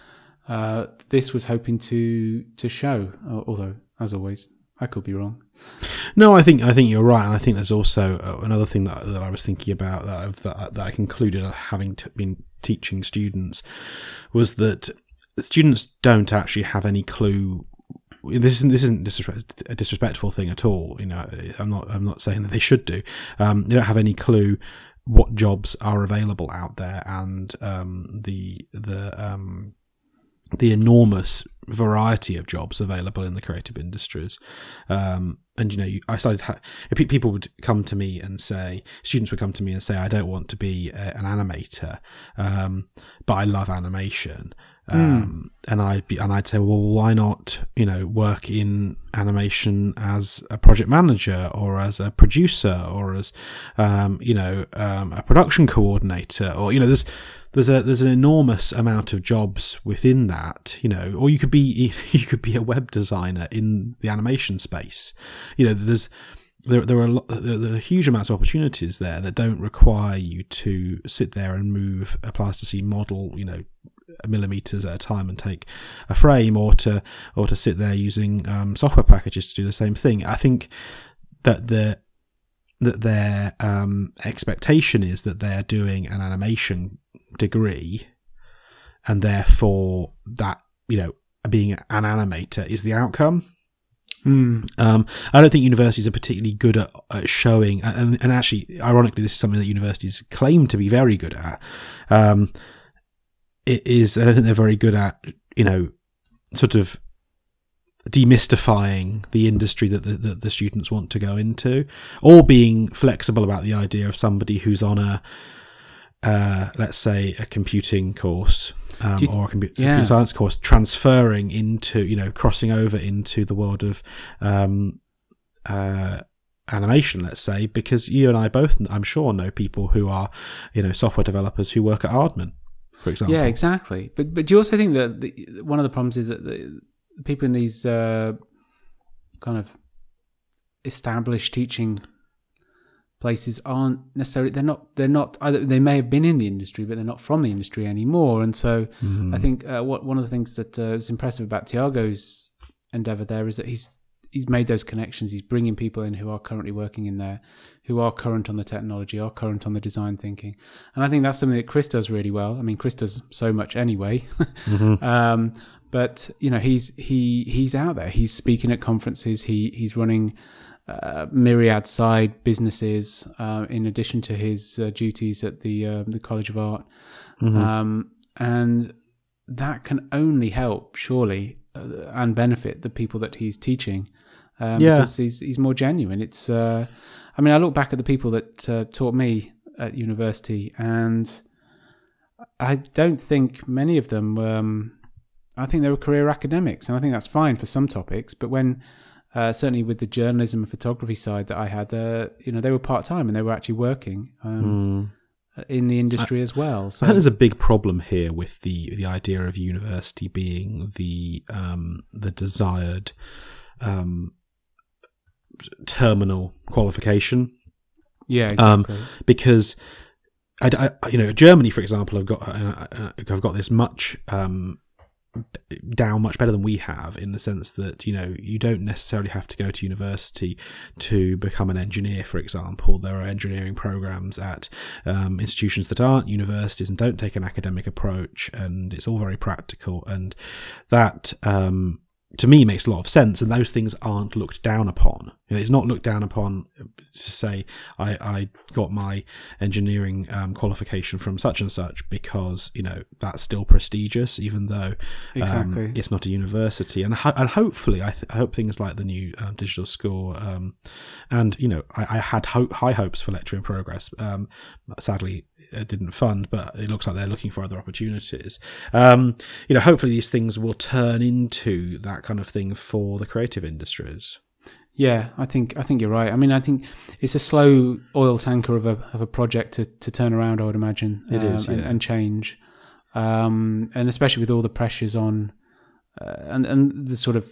uh, this was hoping to to show. Although, as always, I could be wrong. No, I think I think you're right, and I think there's also uh, another thing that that I was thinking about that I've, that, that I concluded having t- been teaching students was that students don't actually have any clue. This isn't this isn't disrespect, a disrespectful thing at all. You know, I'm not I'm not saying that they should do. Um, they don't have any clue what jobs are available out there, and um, the the um, the enormous variety of jobs available in the creative industries. Um, and, you know, you, I started, ha- people would come to me and say, students would come to me and say, I don't want to be a, an animator, um, but I love animation. Um, mm. and I'd be, and I'd say, well, why not, you know, work in animation as a project manager or as a producer or as, um, you know, um, a production coordinator, or, you know, there's, There's a there's an enormous amount of jobs within that, you know, or you could be you could be a web designer in the animation space. You know, there's there there are a lot, there are huge amounts of opportunities there that don't require you to sit there and move a plasticine model, you know, millimeters at a time and take a frame, or to or to sit there using um, software packages to do the same thing. I think that the that their um, expectation is that they're doing an animation degree and therefore that, you know, being an animator is the outcome. Mm. Um, I don't think universities are particularly good at, at showing, and, and actually, ironically, this is something that universities claim to be very good at. Um, it is, I don't think they're very good at, you know, sort of demystifying the industry that the, that the students want to go into, or being flexible about the idea of somebody who's on a, uh, let's say, a computing course. Um, th- or a computer, yeah. computer science course, transferring into, you know, crossing over into the world of um, uh, animation, let's say, because you and I both, I'm sure, know people who are, you know, software developers who work at Aardman, for example. Yeah, exactly. But but do you also think that the, one of the problems is that the people in these uh, kind of established teaching places aren't necessarily, they're not, they're not, either they may have been in the industry, but they're not from the industry anymore. And so mm. I think uh, what one of the things that uh, is impressive about Tiago's endeavor there is that he's, he's made those connections. He's bringing people in who are currently working in there, who are current on the technology, are current on the design thinking. And I think that's something that Chris does really well. I mean, Chris does so much anyway. mm-hmm. um, but you know, he's, he, he's out there, he's speaking at conferences, he, he's running Uh, myriad side businesses uh, in addition to his uh, duties at the uh, the College of Art, mm-hmm. um, and that can only help, surely, uh, and benefit the people that he's teaching, um, yeah. because he's he's more genuine. It's, uh, I mean, I look back at the people that uh, taught me at university, and I don't think many of them. Um, I think they were career academics, and I think that's fine for some topics, but when Uh, certainly with the journalism and photography side that I had, uh, you know, they were part-time and they were actually working um, mm. in the industry I, as well. So I think there's a big problem here with the, the idea of university being the um, the desired um, terminal qualification. Yeah, exactly. Um, because, I, I, you know, Germany, for example, have got uh, have got this much um, down much better than we have, in the sense that, you know, you don't necessarily have to go to university to become an engineer, for example. There are engineering programs at um, institutions that aren't universities and don't take an academic approach, and it's all very practical, and that um, to me makes a lot of sense, and those things aren't looked down upon. You know, it's not looked down upon to say I, I got my engineering um, qualification from such and such, because, you know, that's still prestigious, even though um, exactly. it's not a university. And ho- and hopefully, I, th- I hope things like the new um, digital school, um, and, you know, I, I had ho- high hopes for Lecture in Progress. Um, sadly, it didn't fund, but it looks like they're looking for other opportunities. Um, you know, hopefully these things will turn into that kind of thing for the creative industries. Yeah, I think I think you're right. I mean, I think it's a slow oil tanker of a of a project to, to turn around, I would imagine. It um, is, yeah. and, and change, um, and especially with all the pressures on, uh, and and the sort of,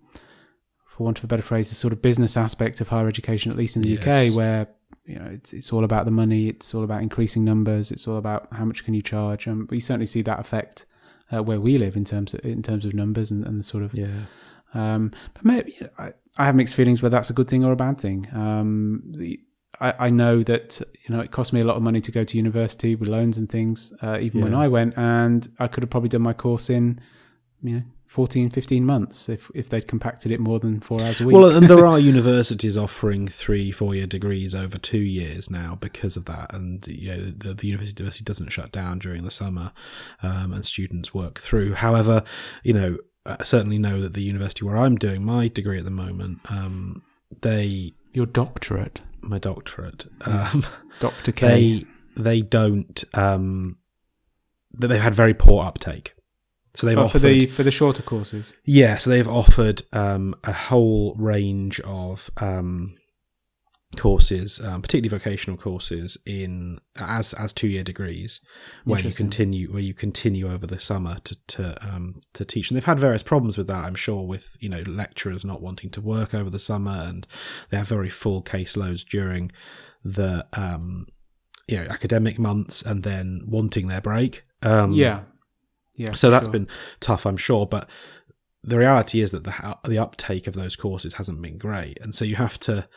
for want of a better phrase, the sort of business aspect of higher education, at least in the yes. U K, where, you know, it's it's all about the money, it's all about increasing numbers, it's all about how much can you charge. And um, we certainly see that affect uh, where we live in terms of in terms of numbers and, and the sort of yeah. Um, but maybe, you know, I, I have mixed feelings whether that's a good thing or a bad thing. Um, the, I, I know that, you know, it cost me a lot of money to go to university with loans and things, uh, even yeah. when I went, and I could have probably done my course in, you know, fourteen, fifteen months if, if they'd compacted it more than four hours a week. Well, and there are universities offering three, four-year degrees over two years now because of that. And, you know, the, the university doesn't shut down during the summer, um, and students work through. However, you know, I certainly know that the university where I'm doing my degree at the moment, um, they... Your doctorate? My doctorate. Yes. Um, Doctor K. They, they don't... Um, they've had very poor uptake. So they've oh, offered... For the, for the shorter courses? Yeah, so they've offered um, a whole range of um, courses, um, particularly vocational courses, in as as two year degrees, where you continue where you continue over the summer to to um, to teach. And they've had various problems with that, I'm sure, with, you know, lecturers not wanting to work over the summer, and they have very full caseloads during the um, you know, academic months, and then wanting their break. Um, yeah, yeah. So that's sure. been tough, I'm sure, but the reality is that the the uptake of those courses hasn't been great, and so you have to.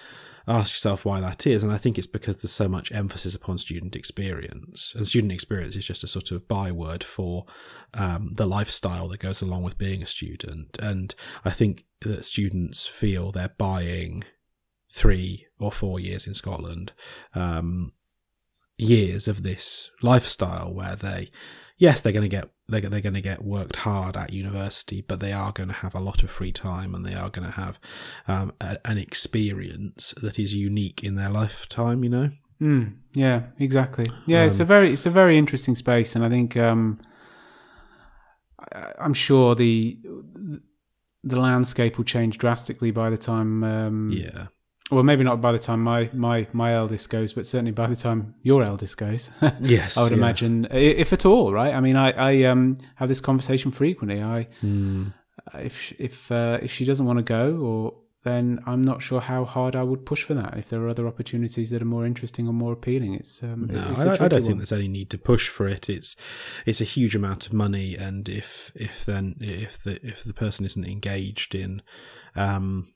ask yourself why that is. And I think it's because there's so much emphasis upon student experience. And student experience is just a sort of byword for um, the lifestyle that goes along with being a student. And I think that students feel they're buying three or four years in Scotland, um, years of this lifestyle where they, yes, they're going to get they're, they're going to get worked hard at university, but they are going to have a lot of free time, and they are going to have um, a, an experience that is unique in their lifetime. You know. Mm, yeah, exactly. Yeah, Um, it's a very it's a very interesting space, and I think um, I, I'm sure the the landscape will change drastically by the time. Um, Yeah. Well, maybe not by the time my, my, my eldest goes, but certainly by the time your eldest goes. Yes, I would yeah. imagine, i- if at all, right? I mean, I, I um, have this conversation frequently. I Mm. if if uh, if she doesn't want to go, or then I'm not sure how hard I would push for that. If there are other opportunities that are more interesting or more appealing, it's um, No, it's I, a don't- I tricky don't think one. there's any need to push for it. It's it's a huge amount of money, and if if then if the if the person isn't engaged in, um,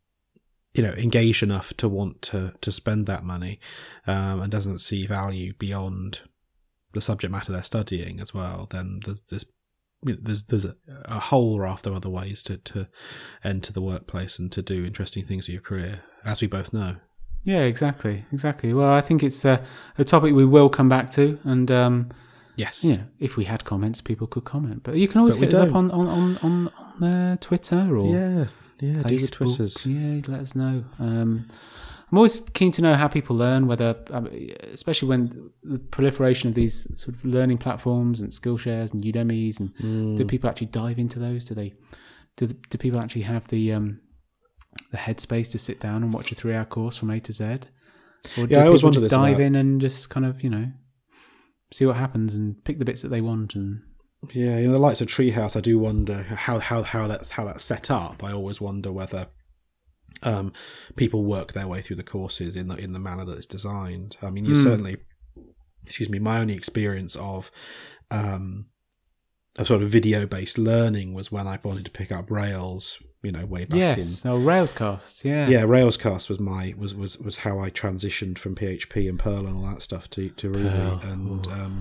you know, engaged enough to want to to spend that money, um, and doesn't see value beyond the subject matter they're studying as well, then there's there's you know, there's there's a, a whole raft of other ways to to enter the workplace and to do interesting things with your career, as we both know. Yeah, exactly, exactly. Well, I think it's uh, a topic we will come back to, and um, Yes. you know, if we had comments, people could comment. But you can always But we hit us up don't. on on on, on uh, Twitter or Yeah. Yeah. Do the Facebook. Twitters. Yeah, let us know. Um, I'm always keen to know how people learn, whether, um, especially when the proliferation of these sort of learning platforms and Skillshares and Udemy's, and Mm. do people actually dive into those? Do they? Do do people actually have the um, the headspace to sit down and watch a three-hour course from A to Z? Or do Yeah, I always people wonder just this dive about- in and just kind of, you know, see what happens and pick the bits that they want? And Yeah, in the likes of Treehouse, I do wonder how how how that's how that's set up. I always wonder whether um, people work their way through the courses in the in the manner that it's designed. I mean, you Mm. certainly, excuse me, my only experience of um, of sort of video based learning was when I wanted to pick up Rails. You know, way back yes, oh, Railscast, yeah, in yeah, Railscast was my was, was was how I transitioned from P H P and Perl and all that stuff to to Ruby, Perl, and ooh. um,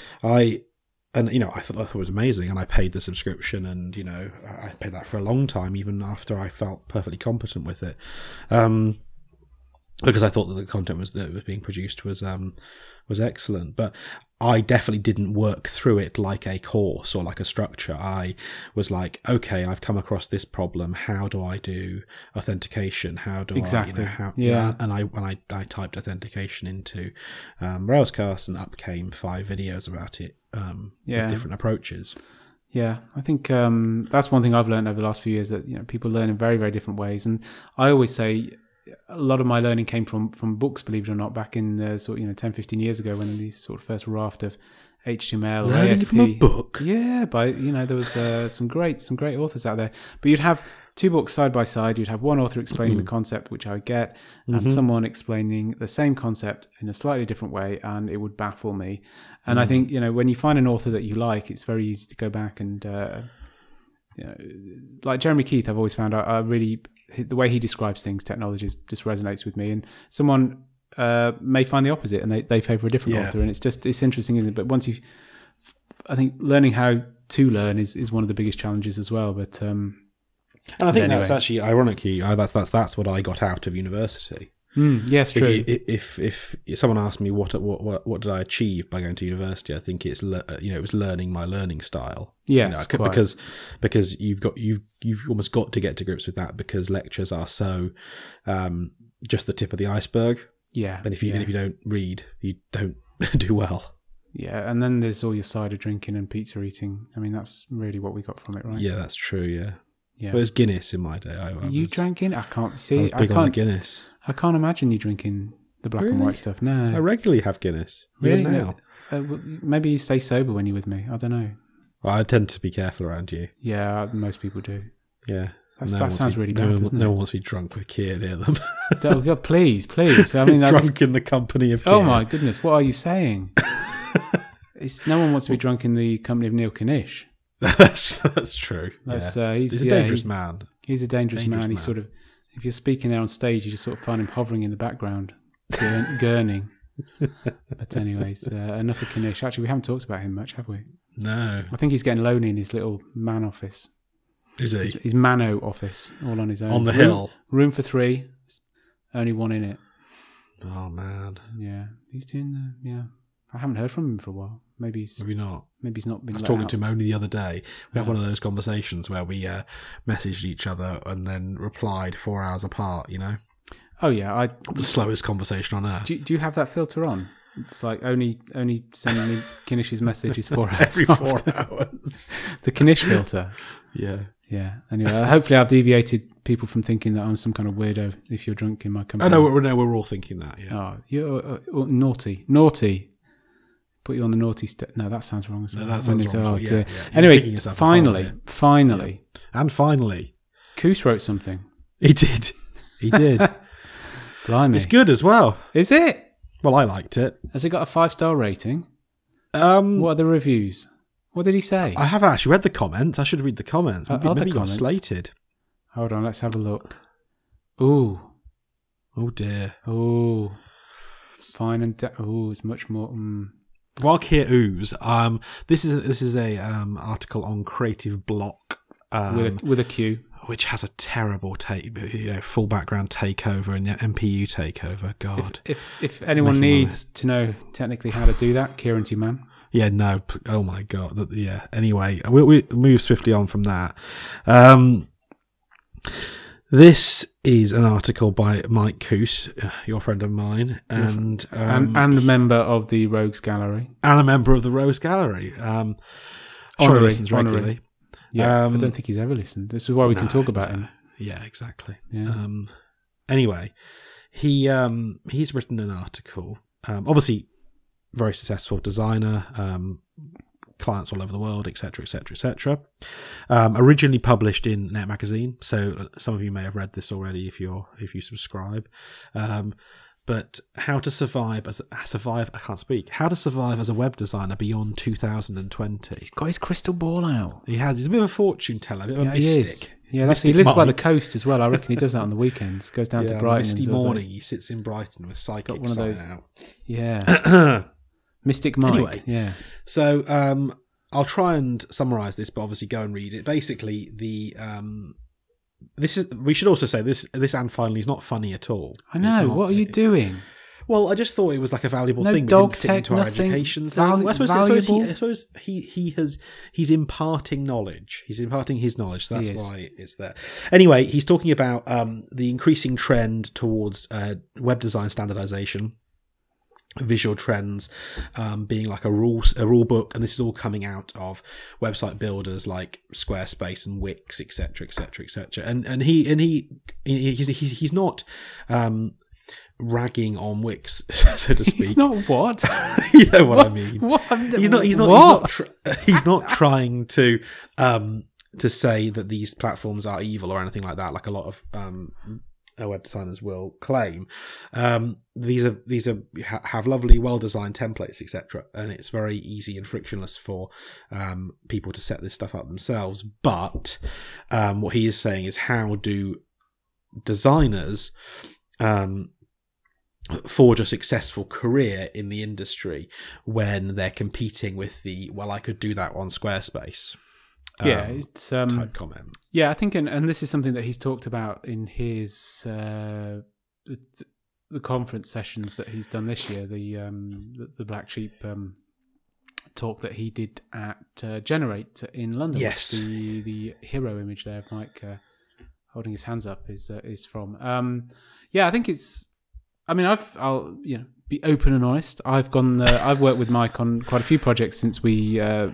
I. And, you know, I thought that was amazing, and I paid the subscription, and, you know, I paid that for a long time, even after I felt perfectly competent with it. Um, because I thought that the content was that was being produced was um, was excellent. But I definitely didn't work through it like a course or like a structure. I was like, okay, I've come across this problem. How do I do authentication? How do Exactly. I, you know, how, Yeah. and I when I, I typed authentication into um, Railscast, and up came five videos about it. Um, Yeah. with different approaches. Yeah, I think um, that's one thing I've learned over the last few years, that, you know, people learn in very, very different ways. And I always say a lot of my learning came from, from books, believe it or not, back in the sort of, you know, ten, fifteen years ago, when these sort of first raft of H T M L or Learning A S P. from a book. Yeah, by, you know, there was uh, some great some great authors out there. But you'd have two books side by side. You'd have one author explaining the concept, which I would get, and Mm-hmm. someone explaining the same concept in a slightly different way, and it would baffle me. And I think, you know, when you find an author that you like, it's very easy to go back and, uh, you know, like Jeremy Keith, I've always found I, I really, the way he describes things, technologies, just resonates with me. And someone uh, may find the opposite, and they, they favour a different Yeah. author. And it's just, it's interesting, isn't it? But once you, I think learning how to learn is, is one of the biggest challenges as well. But um, And I think Anyway. that's actually, ironically, I, that's that's that's what I got out of university. mm, yes, true. If, you, if if if someone asked me what what what what did I achieve by going to university, I think it's le- you know it was learning my learning style. Yes, You know, quite. because because you've got you you've almost got to get to grips with that, because lectures are so um, just the tip of the iceberg. yeah. And if you yeah. and if you don't read, you don't do well. Yeah, and then there's all your cider drinking and pizza eating. I mean, that's really what we got from it, right? Yeah, that's true. Yeah, Yeah. but it was Guinness in my day. I, I you was, drinking? I can't I see. was I, big on the can't. Guinness. I can't imagine you drinking the black and Really? white stuff. No, I regularly have Guinness. really. Even No. now. Uh, well, maybe you stay sober when you're with me. I don't know. Well, I tend to be careful around you. Yeah, most people do. Yeah. That's, No one that wants sounds to be- really no bad, one, doesn't no it? one wants to be drunk with Keir near them. Oh, God, please, please. I mean, that's, drunk in the company of Keir. oh my goodness, what are you saying? It's, no one wants to be drunk in the company of Neil Knish. that's that's true. That's yeah. uh, he's, He's a yeah, dangerous he- man. He's a dangerous, Dangerous man. He man. sort of If you're speaking there on stage, you just sort of find him hovering in the background, gurn- gurning. But anyways, uh, enough of Knish. Actually, we haven't talked about him much, have we? No. I think he's getting lonely in his little man office. Is he? His, his Mano office, all on his own. On the room, hill. Room for three. Only one in it. Oh, man. Yeah. He's doing the, yeah. I haven't heard from him for a while. Maybe he's Maybe not. maybe he's not been I was let talking out. to him only the other day. We had Yeah. one of those conversations where we uh, messaged each other and then replied four hours apart, you know? Oh, yeah. I The slowest conversation on earth. do, do you have that filter on? It's like only only sending me Knish's messages four hours Every four after. hours. The Knish filter. Yeah. Yeah. Anyway, uh, hopefully I've deviated people from thinking that I'm some kind of weirdo if you're drunk in my company. I know, we're, no, we're all thinking that, yeah. Oh, you're uh, uh, naughty. Naughty. Put you on the naughty step. No, that sounds wrong as well. No, that sounds When it's- wrong as oh, well. Yeah, dear. yeah. You're picking Anyway, yourself finally, apart, yeah. finally, And finally, Koos wrote something. he did. He did. Blimey. It's good as well. Is it? Well, I liked it. Has it got a five-star rating? Um, What are the reviews? What did he say? I haven't actually read the comments. I should read the comments. Uh, Maybe, other maybe you got comments? slated. Hold on, let's have a look. Ooh. Oh, dear. Ooh. Fine and... De- Ooh, it's much more... Mm. While here ooze, um, this is this is a um, article on Creative Block, um, With, a, with a Q. which has a terrible take, you know, full background takeover and M P U takeover. God, If if anyone Making needs to know technically how to do that, Kieran's your man. yeah, no, p- oh my God, That- yeah. Anyway, we we move swiftly on from that. Um, this is an article by Mike Koos, uh, your friend of mine, and um, and, and a member of the Rogues Gallery. and a member of the Rose Gallery. Um, sure, he Honorary, listens regularly. honorary. Yeah, Um, I don't think he's ever listened. This is why we can no, talk about him. Yeah, exactly. Yeah. Um, anyway, he um, he's written an article. Um, obviously, very successful designer, um, clients all over the world, et cetera, et cetera, et cetera. Um, originally published in Net Magazine, so some of you may have read this already if you're if you subscribe. Um, but how to survive as a, survive I can't speak. How to survive as a web designer beyond two thousand twenty. He's got his crystal ball out. He has. He's a bit of a fortune teller, a bit of Yeah, a he mystic. is. Yeah, that's, he Mystic lives by the Mike. coast as well. I reckon he does that on the weekends. Goes down Yeah, to on a Brighton. misty and sort of morning, like- he sits in Brighton with psychic one of sign those- out. yeah. Mystic Mike. Anyway. Yeah. So um, I'll try and summarise this, but obviously go and read it. Basically, the um, this is. We should also say this. This and finally is not funny at all. I It's know. not- What are you doing? Well, I just thought it was like a valuable No thing. dog We didn't fit tech, into our nothing education val- thing. Well, I suppose, I suppose, he, valuable? I suppose he he has he's imparting knowledge. He's imparting his knowledge. So that's He is. why it's there. Anyway, he's talking about um, the increasing trend towards uh, web design standardization. Visual trends um, being like a rule a rule book, and this is all coming out of website builders like Squarespace and Wix, et cetera, et cetera, et cetera. And and he and he he's he's, he's not um, ragging on Wix, so to speak. He's not what? You know what, I mean? What? He's not. He's not. What? He's not, tr- he's not trying to um, to say that these platforms are evil or anything like that. Like a lot of um, web designers will claim. Um, these are these are ha- have lovely, well designed templates, et cetera, and it's very easy and frictionless for um, people to set this stuff up themselves. But um, what he is saying is, how do designers um, forge a successful career in the industry when they're competing with the well, I could do that on Squarespace. Yeah, um, it's um, type comment. yeah. I think, and, and this is something that he's talked about in his uh, the, the conference sessions that he's done this year. The um, the, the Black Sheep um, talk that he did at uh, Generate in London. Yes. which the the hero image there of Mike uh, holding his hands up is uh, is from. Um, yeah, I think it's. I mean, I've I'll you know be open and honest. I've gone. Uh, I've worked with Mike on quite a few projects since we. Uh,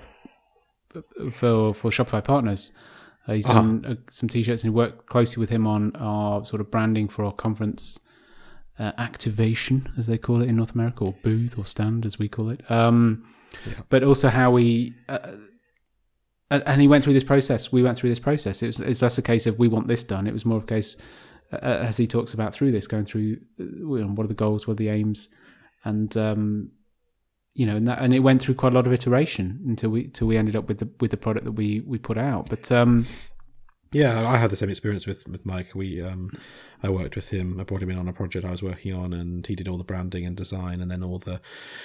for for Shopify Partners. Uh, he's done uh, some t-shirts and he worked closely with him on our sort of branding for our conference uh, activation, as they call it in North America, or booth or stand, as we call it. Um, Yeah. But also how we... Uh, and and he went through this process. We went through this process. It was, it's less a case of we want this done. It was more of a case, uh, as he talks about through this, going through uh, you know, what are the goals, what are the aims, and... Um, You know, and that, and it went through quite a lot of iteration until we until we ended up with the with the product that we, we put out. But um, Yeah, I had the same experience with, with Mike. We, um, I worked with him. I brought him in on a project I was working on, and he did all the branding and design, and then all the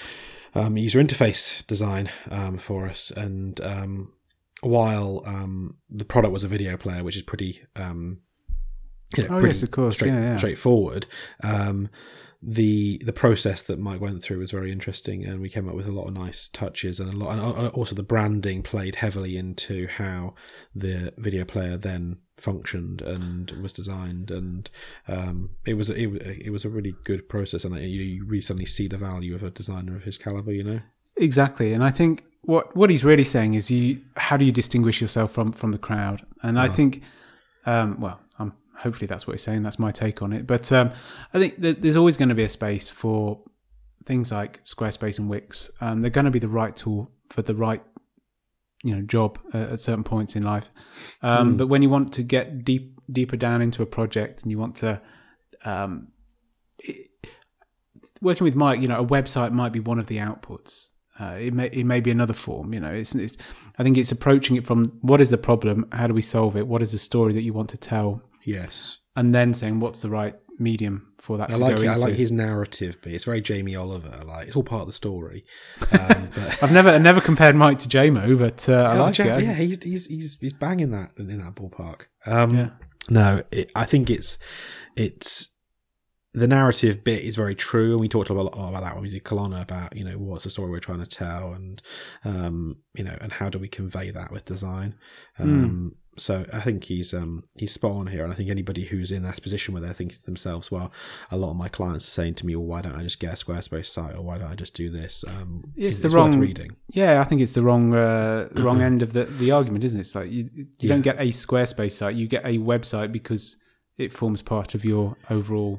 um, user interface design um, for us. And um, while um, the product was a video player, which is pretty, um, you know, Oh pretty yes, of course, straight, yeah, yeah. straightforward. Um, the the process that Mike went through was very interesting, and we came up with a lot of nice touches, and a lot, and also the branding played heavily into how the video player then functioned and was designed, and um, it was it, it was a really good process, and you, you really suddenly see the value of a designer of his caliber, you know. Exactly, and I think what what he's really saying is, you how do you distinguish yourself from from the crowd? And I Oh. think, um, well, I'm. Hopefully that's what he's saying. That's my take on it. But um, I think that there's always going to be a space for things like Squarespace and Wix. Um, they're going to be the right tool for the right, you know, job uh, at certain points in life. Um, Mm. But when you want to get deep, deeper down into a project, and you want to, um, it, working with Mike, you know, a website might be one of the outputs. Uh, it may it may be another form. You know, it's, it's. I think it's approaching it from what is the problem, how do we solve it, what is the story that you want to tell. Yes, And then saying what's the right medium for that I to like go it, I into. like his narrative bit. It's very Jamie Oliver. Like, it's all part of the story. Um, but I've never never compared Mike to J M O, but uh, I yeah, like Ja- it. yeah, he's he's he's he's banging that in that ballpark. Um, Yeah. No, it, I think it's it's the narrative bit is very true, and we talked a lot about that when we did Kelowna, about, you know, what's the story we're trying to tell, and um, you know, and how do we convey that with design. Um, So I think he's um, he's spot on here, and I think anybody who's in that position where they're thinking to themselves, well, a lot of my clients are saying to me, well, why don't I just get a Squarespace site, or why don't I just do this? Um, It's it's the worth wrong- reading. Yeah, I think it's the wrong uh, wrong end of the, the argument, isn't it? It's like you you Yeah. don't get a Squarespace site, you get a website because it forms part of your overall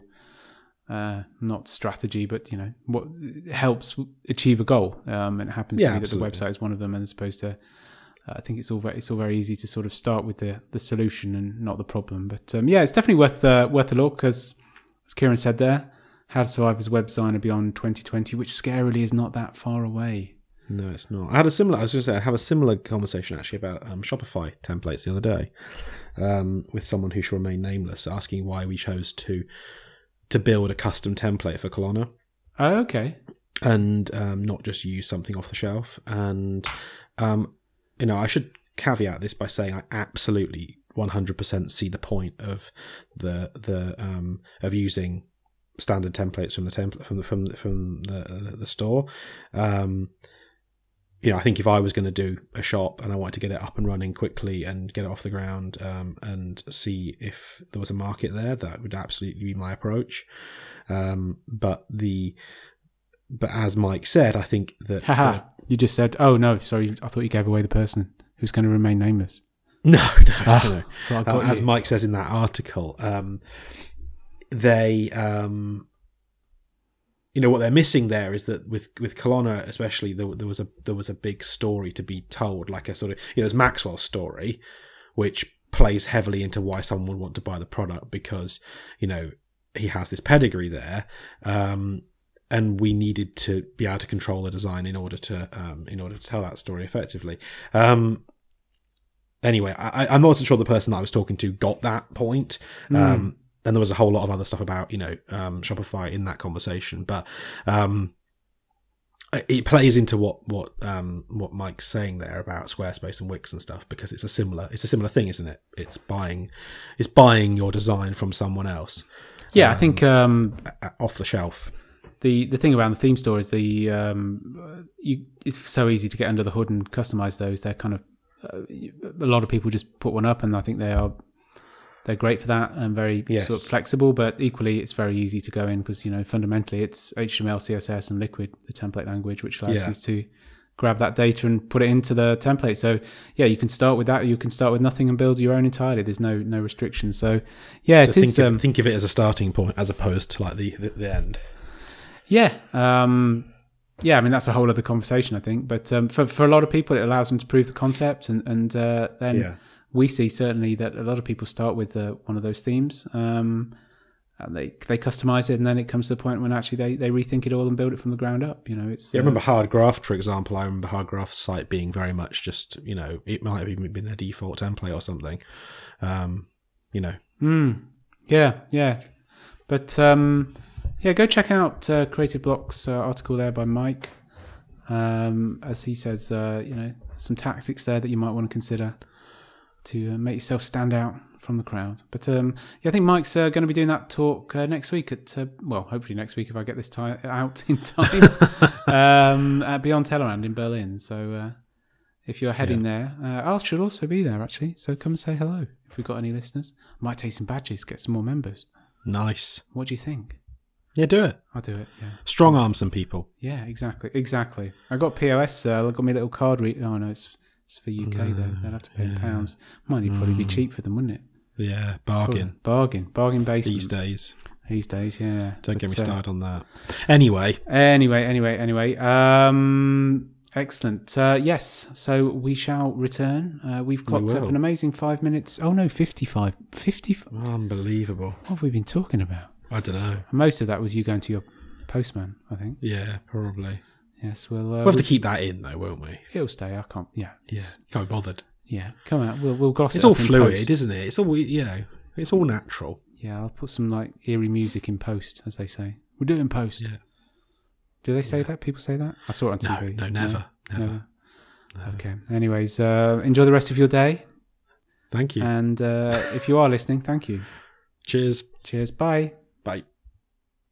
uh, not strategy, but you know what it helps achieve a goal. Um, and it happens Yeah, to be that absolutely. the website is one of them, as opposed to. I think it's all very, it's all very easy to sort of start with the, the solution and not the problem. But um, yeah, it's definitely worth uh, worth a look, because as Kieran said there, How to Survive as a Web Designer Beyond twenty twenty, which scarily is not that far away. No, it's not. I had a similar. I was going to say I have a similar conversation actually about um, Shopify templates the other day um, with someone who shall remain nameless, asking why we chose to to build a custom template for Kelowna Oh, okay. and um, not just use something off the shelf. And um, you know, I should caveat this by saying I absolutely one hundred percent see the point of the the um, of using standard templates from the template from the from the, from the the, the store. Um, you know, I think if I was going to do a shop and I wanted to get it up and running quickly and get it off the ground um, and see if there was a market there, that would absolutely be my approach. Um, but the but as Mike said, I think that Haha. the- You just said, oh no, sorry, I thought you gave away the person who's going to remain nameless. no, no, Ah, no, no. thought I Uh, got as you. Mike says in that article, um, they, um, you know, what they're missing there is that with with Kelowna, especially, there, there was a there was a big story to be told, like a sort of, you know, there's Maxwell's story, which plays heavily into why someone would want to buy the product, because, you know, he has this pedigree there, um, and we needed to be able to control the design in order to um, in order to tell that story effectively. Um, Anyway, I, I'm not so sure the person that I was talking to got that point. Mm. Um, and there was a whole lot of other stuff about, you know, um, Shopify in that conversation. But um, it plays into what what um, what Mike's saying there about Squarespace and Wix and stuff, because it's a similar it's a similar thing, isn't it? It's buying it's buying your design from someone else. Yeah, um, I think um, off the shelf. the the thing around the theme store is the um, you, it's so easy to get under the hood and customize those. They're kind of uh, a lot of people just put one up, and I think they are they're great for that and very Yes. sort of flexible. But equally, it's very easy to go in because, you know, fundamentally it's H T M L, C S S, and Liquid, the template language, which allows Yeah. you to grab that data and put it into the template. So yeah, you can start with that. Or you can start with nothing and build your own entirely. There's no no restrictions. So yeah, So it think is. of, Um, think of it as a starting point as opposed to like the the, the end. Yeah, um, yeah. I mean, that's a whole other conversation, I think. But um, for for a lot of people, it allows them to prove the concept, and and uh, then Yeah. we see certainly that a lot of people start with uh, one of those themes, um, and they they customize it, and then it comes to the point when actually they, they rethink it all and build it from the ground up. You know, it's Yeah, I uh, remember Hardgraft, for example. I remember Hardgraft's site being very much just, you know, it might have even been a default template or something. Um, you know. Mm, yeah, yeah. But um, yeah, go check out uh, Creative Block's uh, article there by Mike. Um, as he says, uh, you know, some tactics there that you might want to consider to uh, make yourself stand out from the crowd. But um, yeah, I think Mike's uh, going to be doing that talk uh, next week at, uh, well, hopefully next week if I get this ti- out in time, um, at Beyond Tellerrand in Berlin. So uh, if you're heading Yeah. there, uh, I should also be there actually. So come and say hello if we've got any listeners. Might take some badges, get some more members. Nice. What do you think? Yeah, do it. I'll do it, yeah. Strong arm some people. Yeah, exactly, exactly. I got P O S, uh, I got me a little card read. Oh no, it's, it's for U K though. They'll have to pay in yeah. pounds. Might probably be cheap for them, wouldn't it? Yeah, bargain. Bargain, bargain basement. These days. These days, yeah. Don't get But, me uh, started on that. Anyway. Anyway, anyway, anyway. Um, excellent. Uh, yes, so we shall return. Uh, we've clocked up will. an amazing five minutes. Oh no, fifty-five. fifty. Unbelievable. What have we been talking about? I don't know. Most of that was you going to your postman, I think. Yeah, probably. Yes, well, uh, We'll have to keep that in though, won't we? it'll stay. I can't. Yeah, Yeah. it's- Can't be bothered. yeah. Come out. We'll we'll gloss It's it all up in fluid, post. isn't it? It's all, you know, it's all natural. Yeah, I'll put some like eerie music in post, as they say. We'll do it in post. Yeah. Do they say that? People say that? I saw it on No, T V. no, never. Never. Never. Okay. Anyways, uh, enjoy the rest of your day. Thank you. And uh, if you are listening, thank you. Cheers. Cheers. Bye. Bye.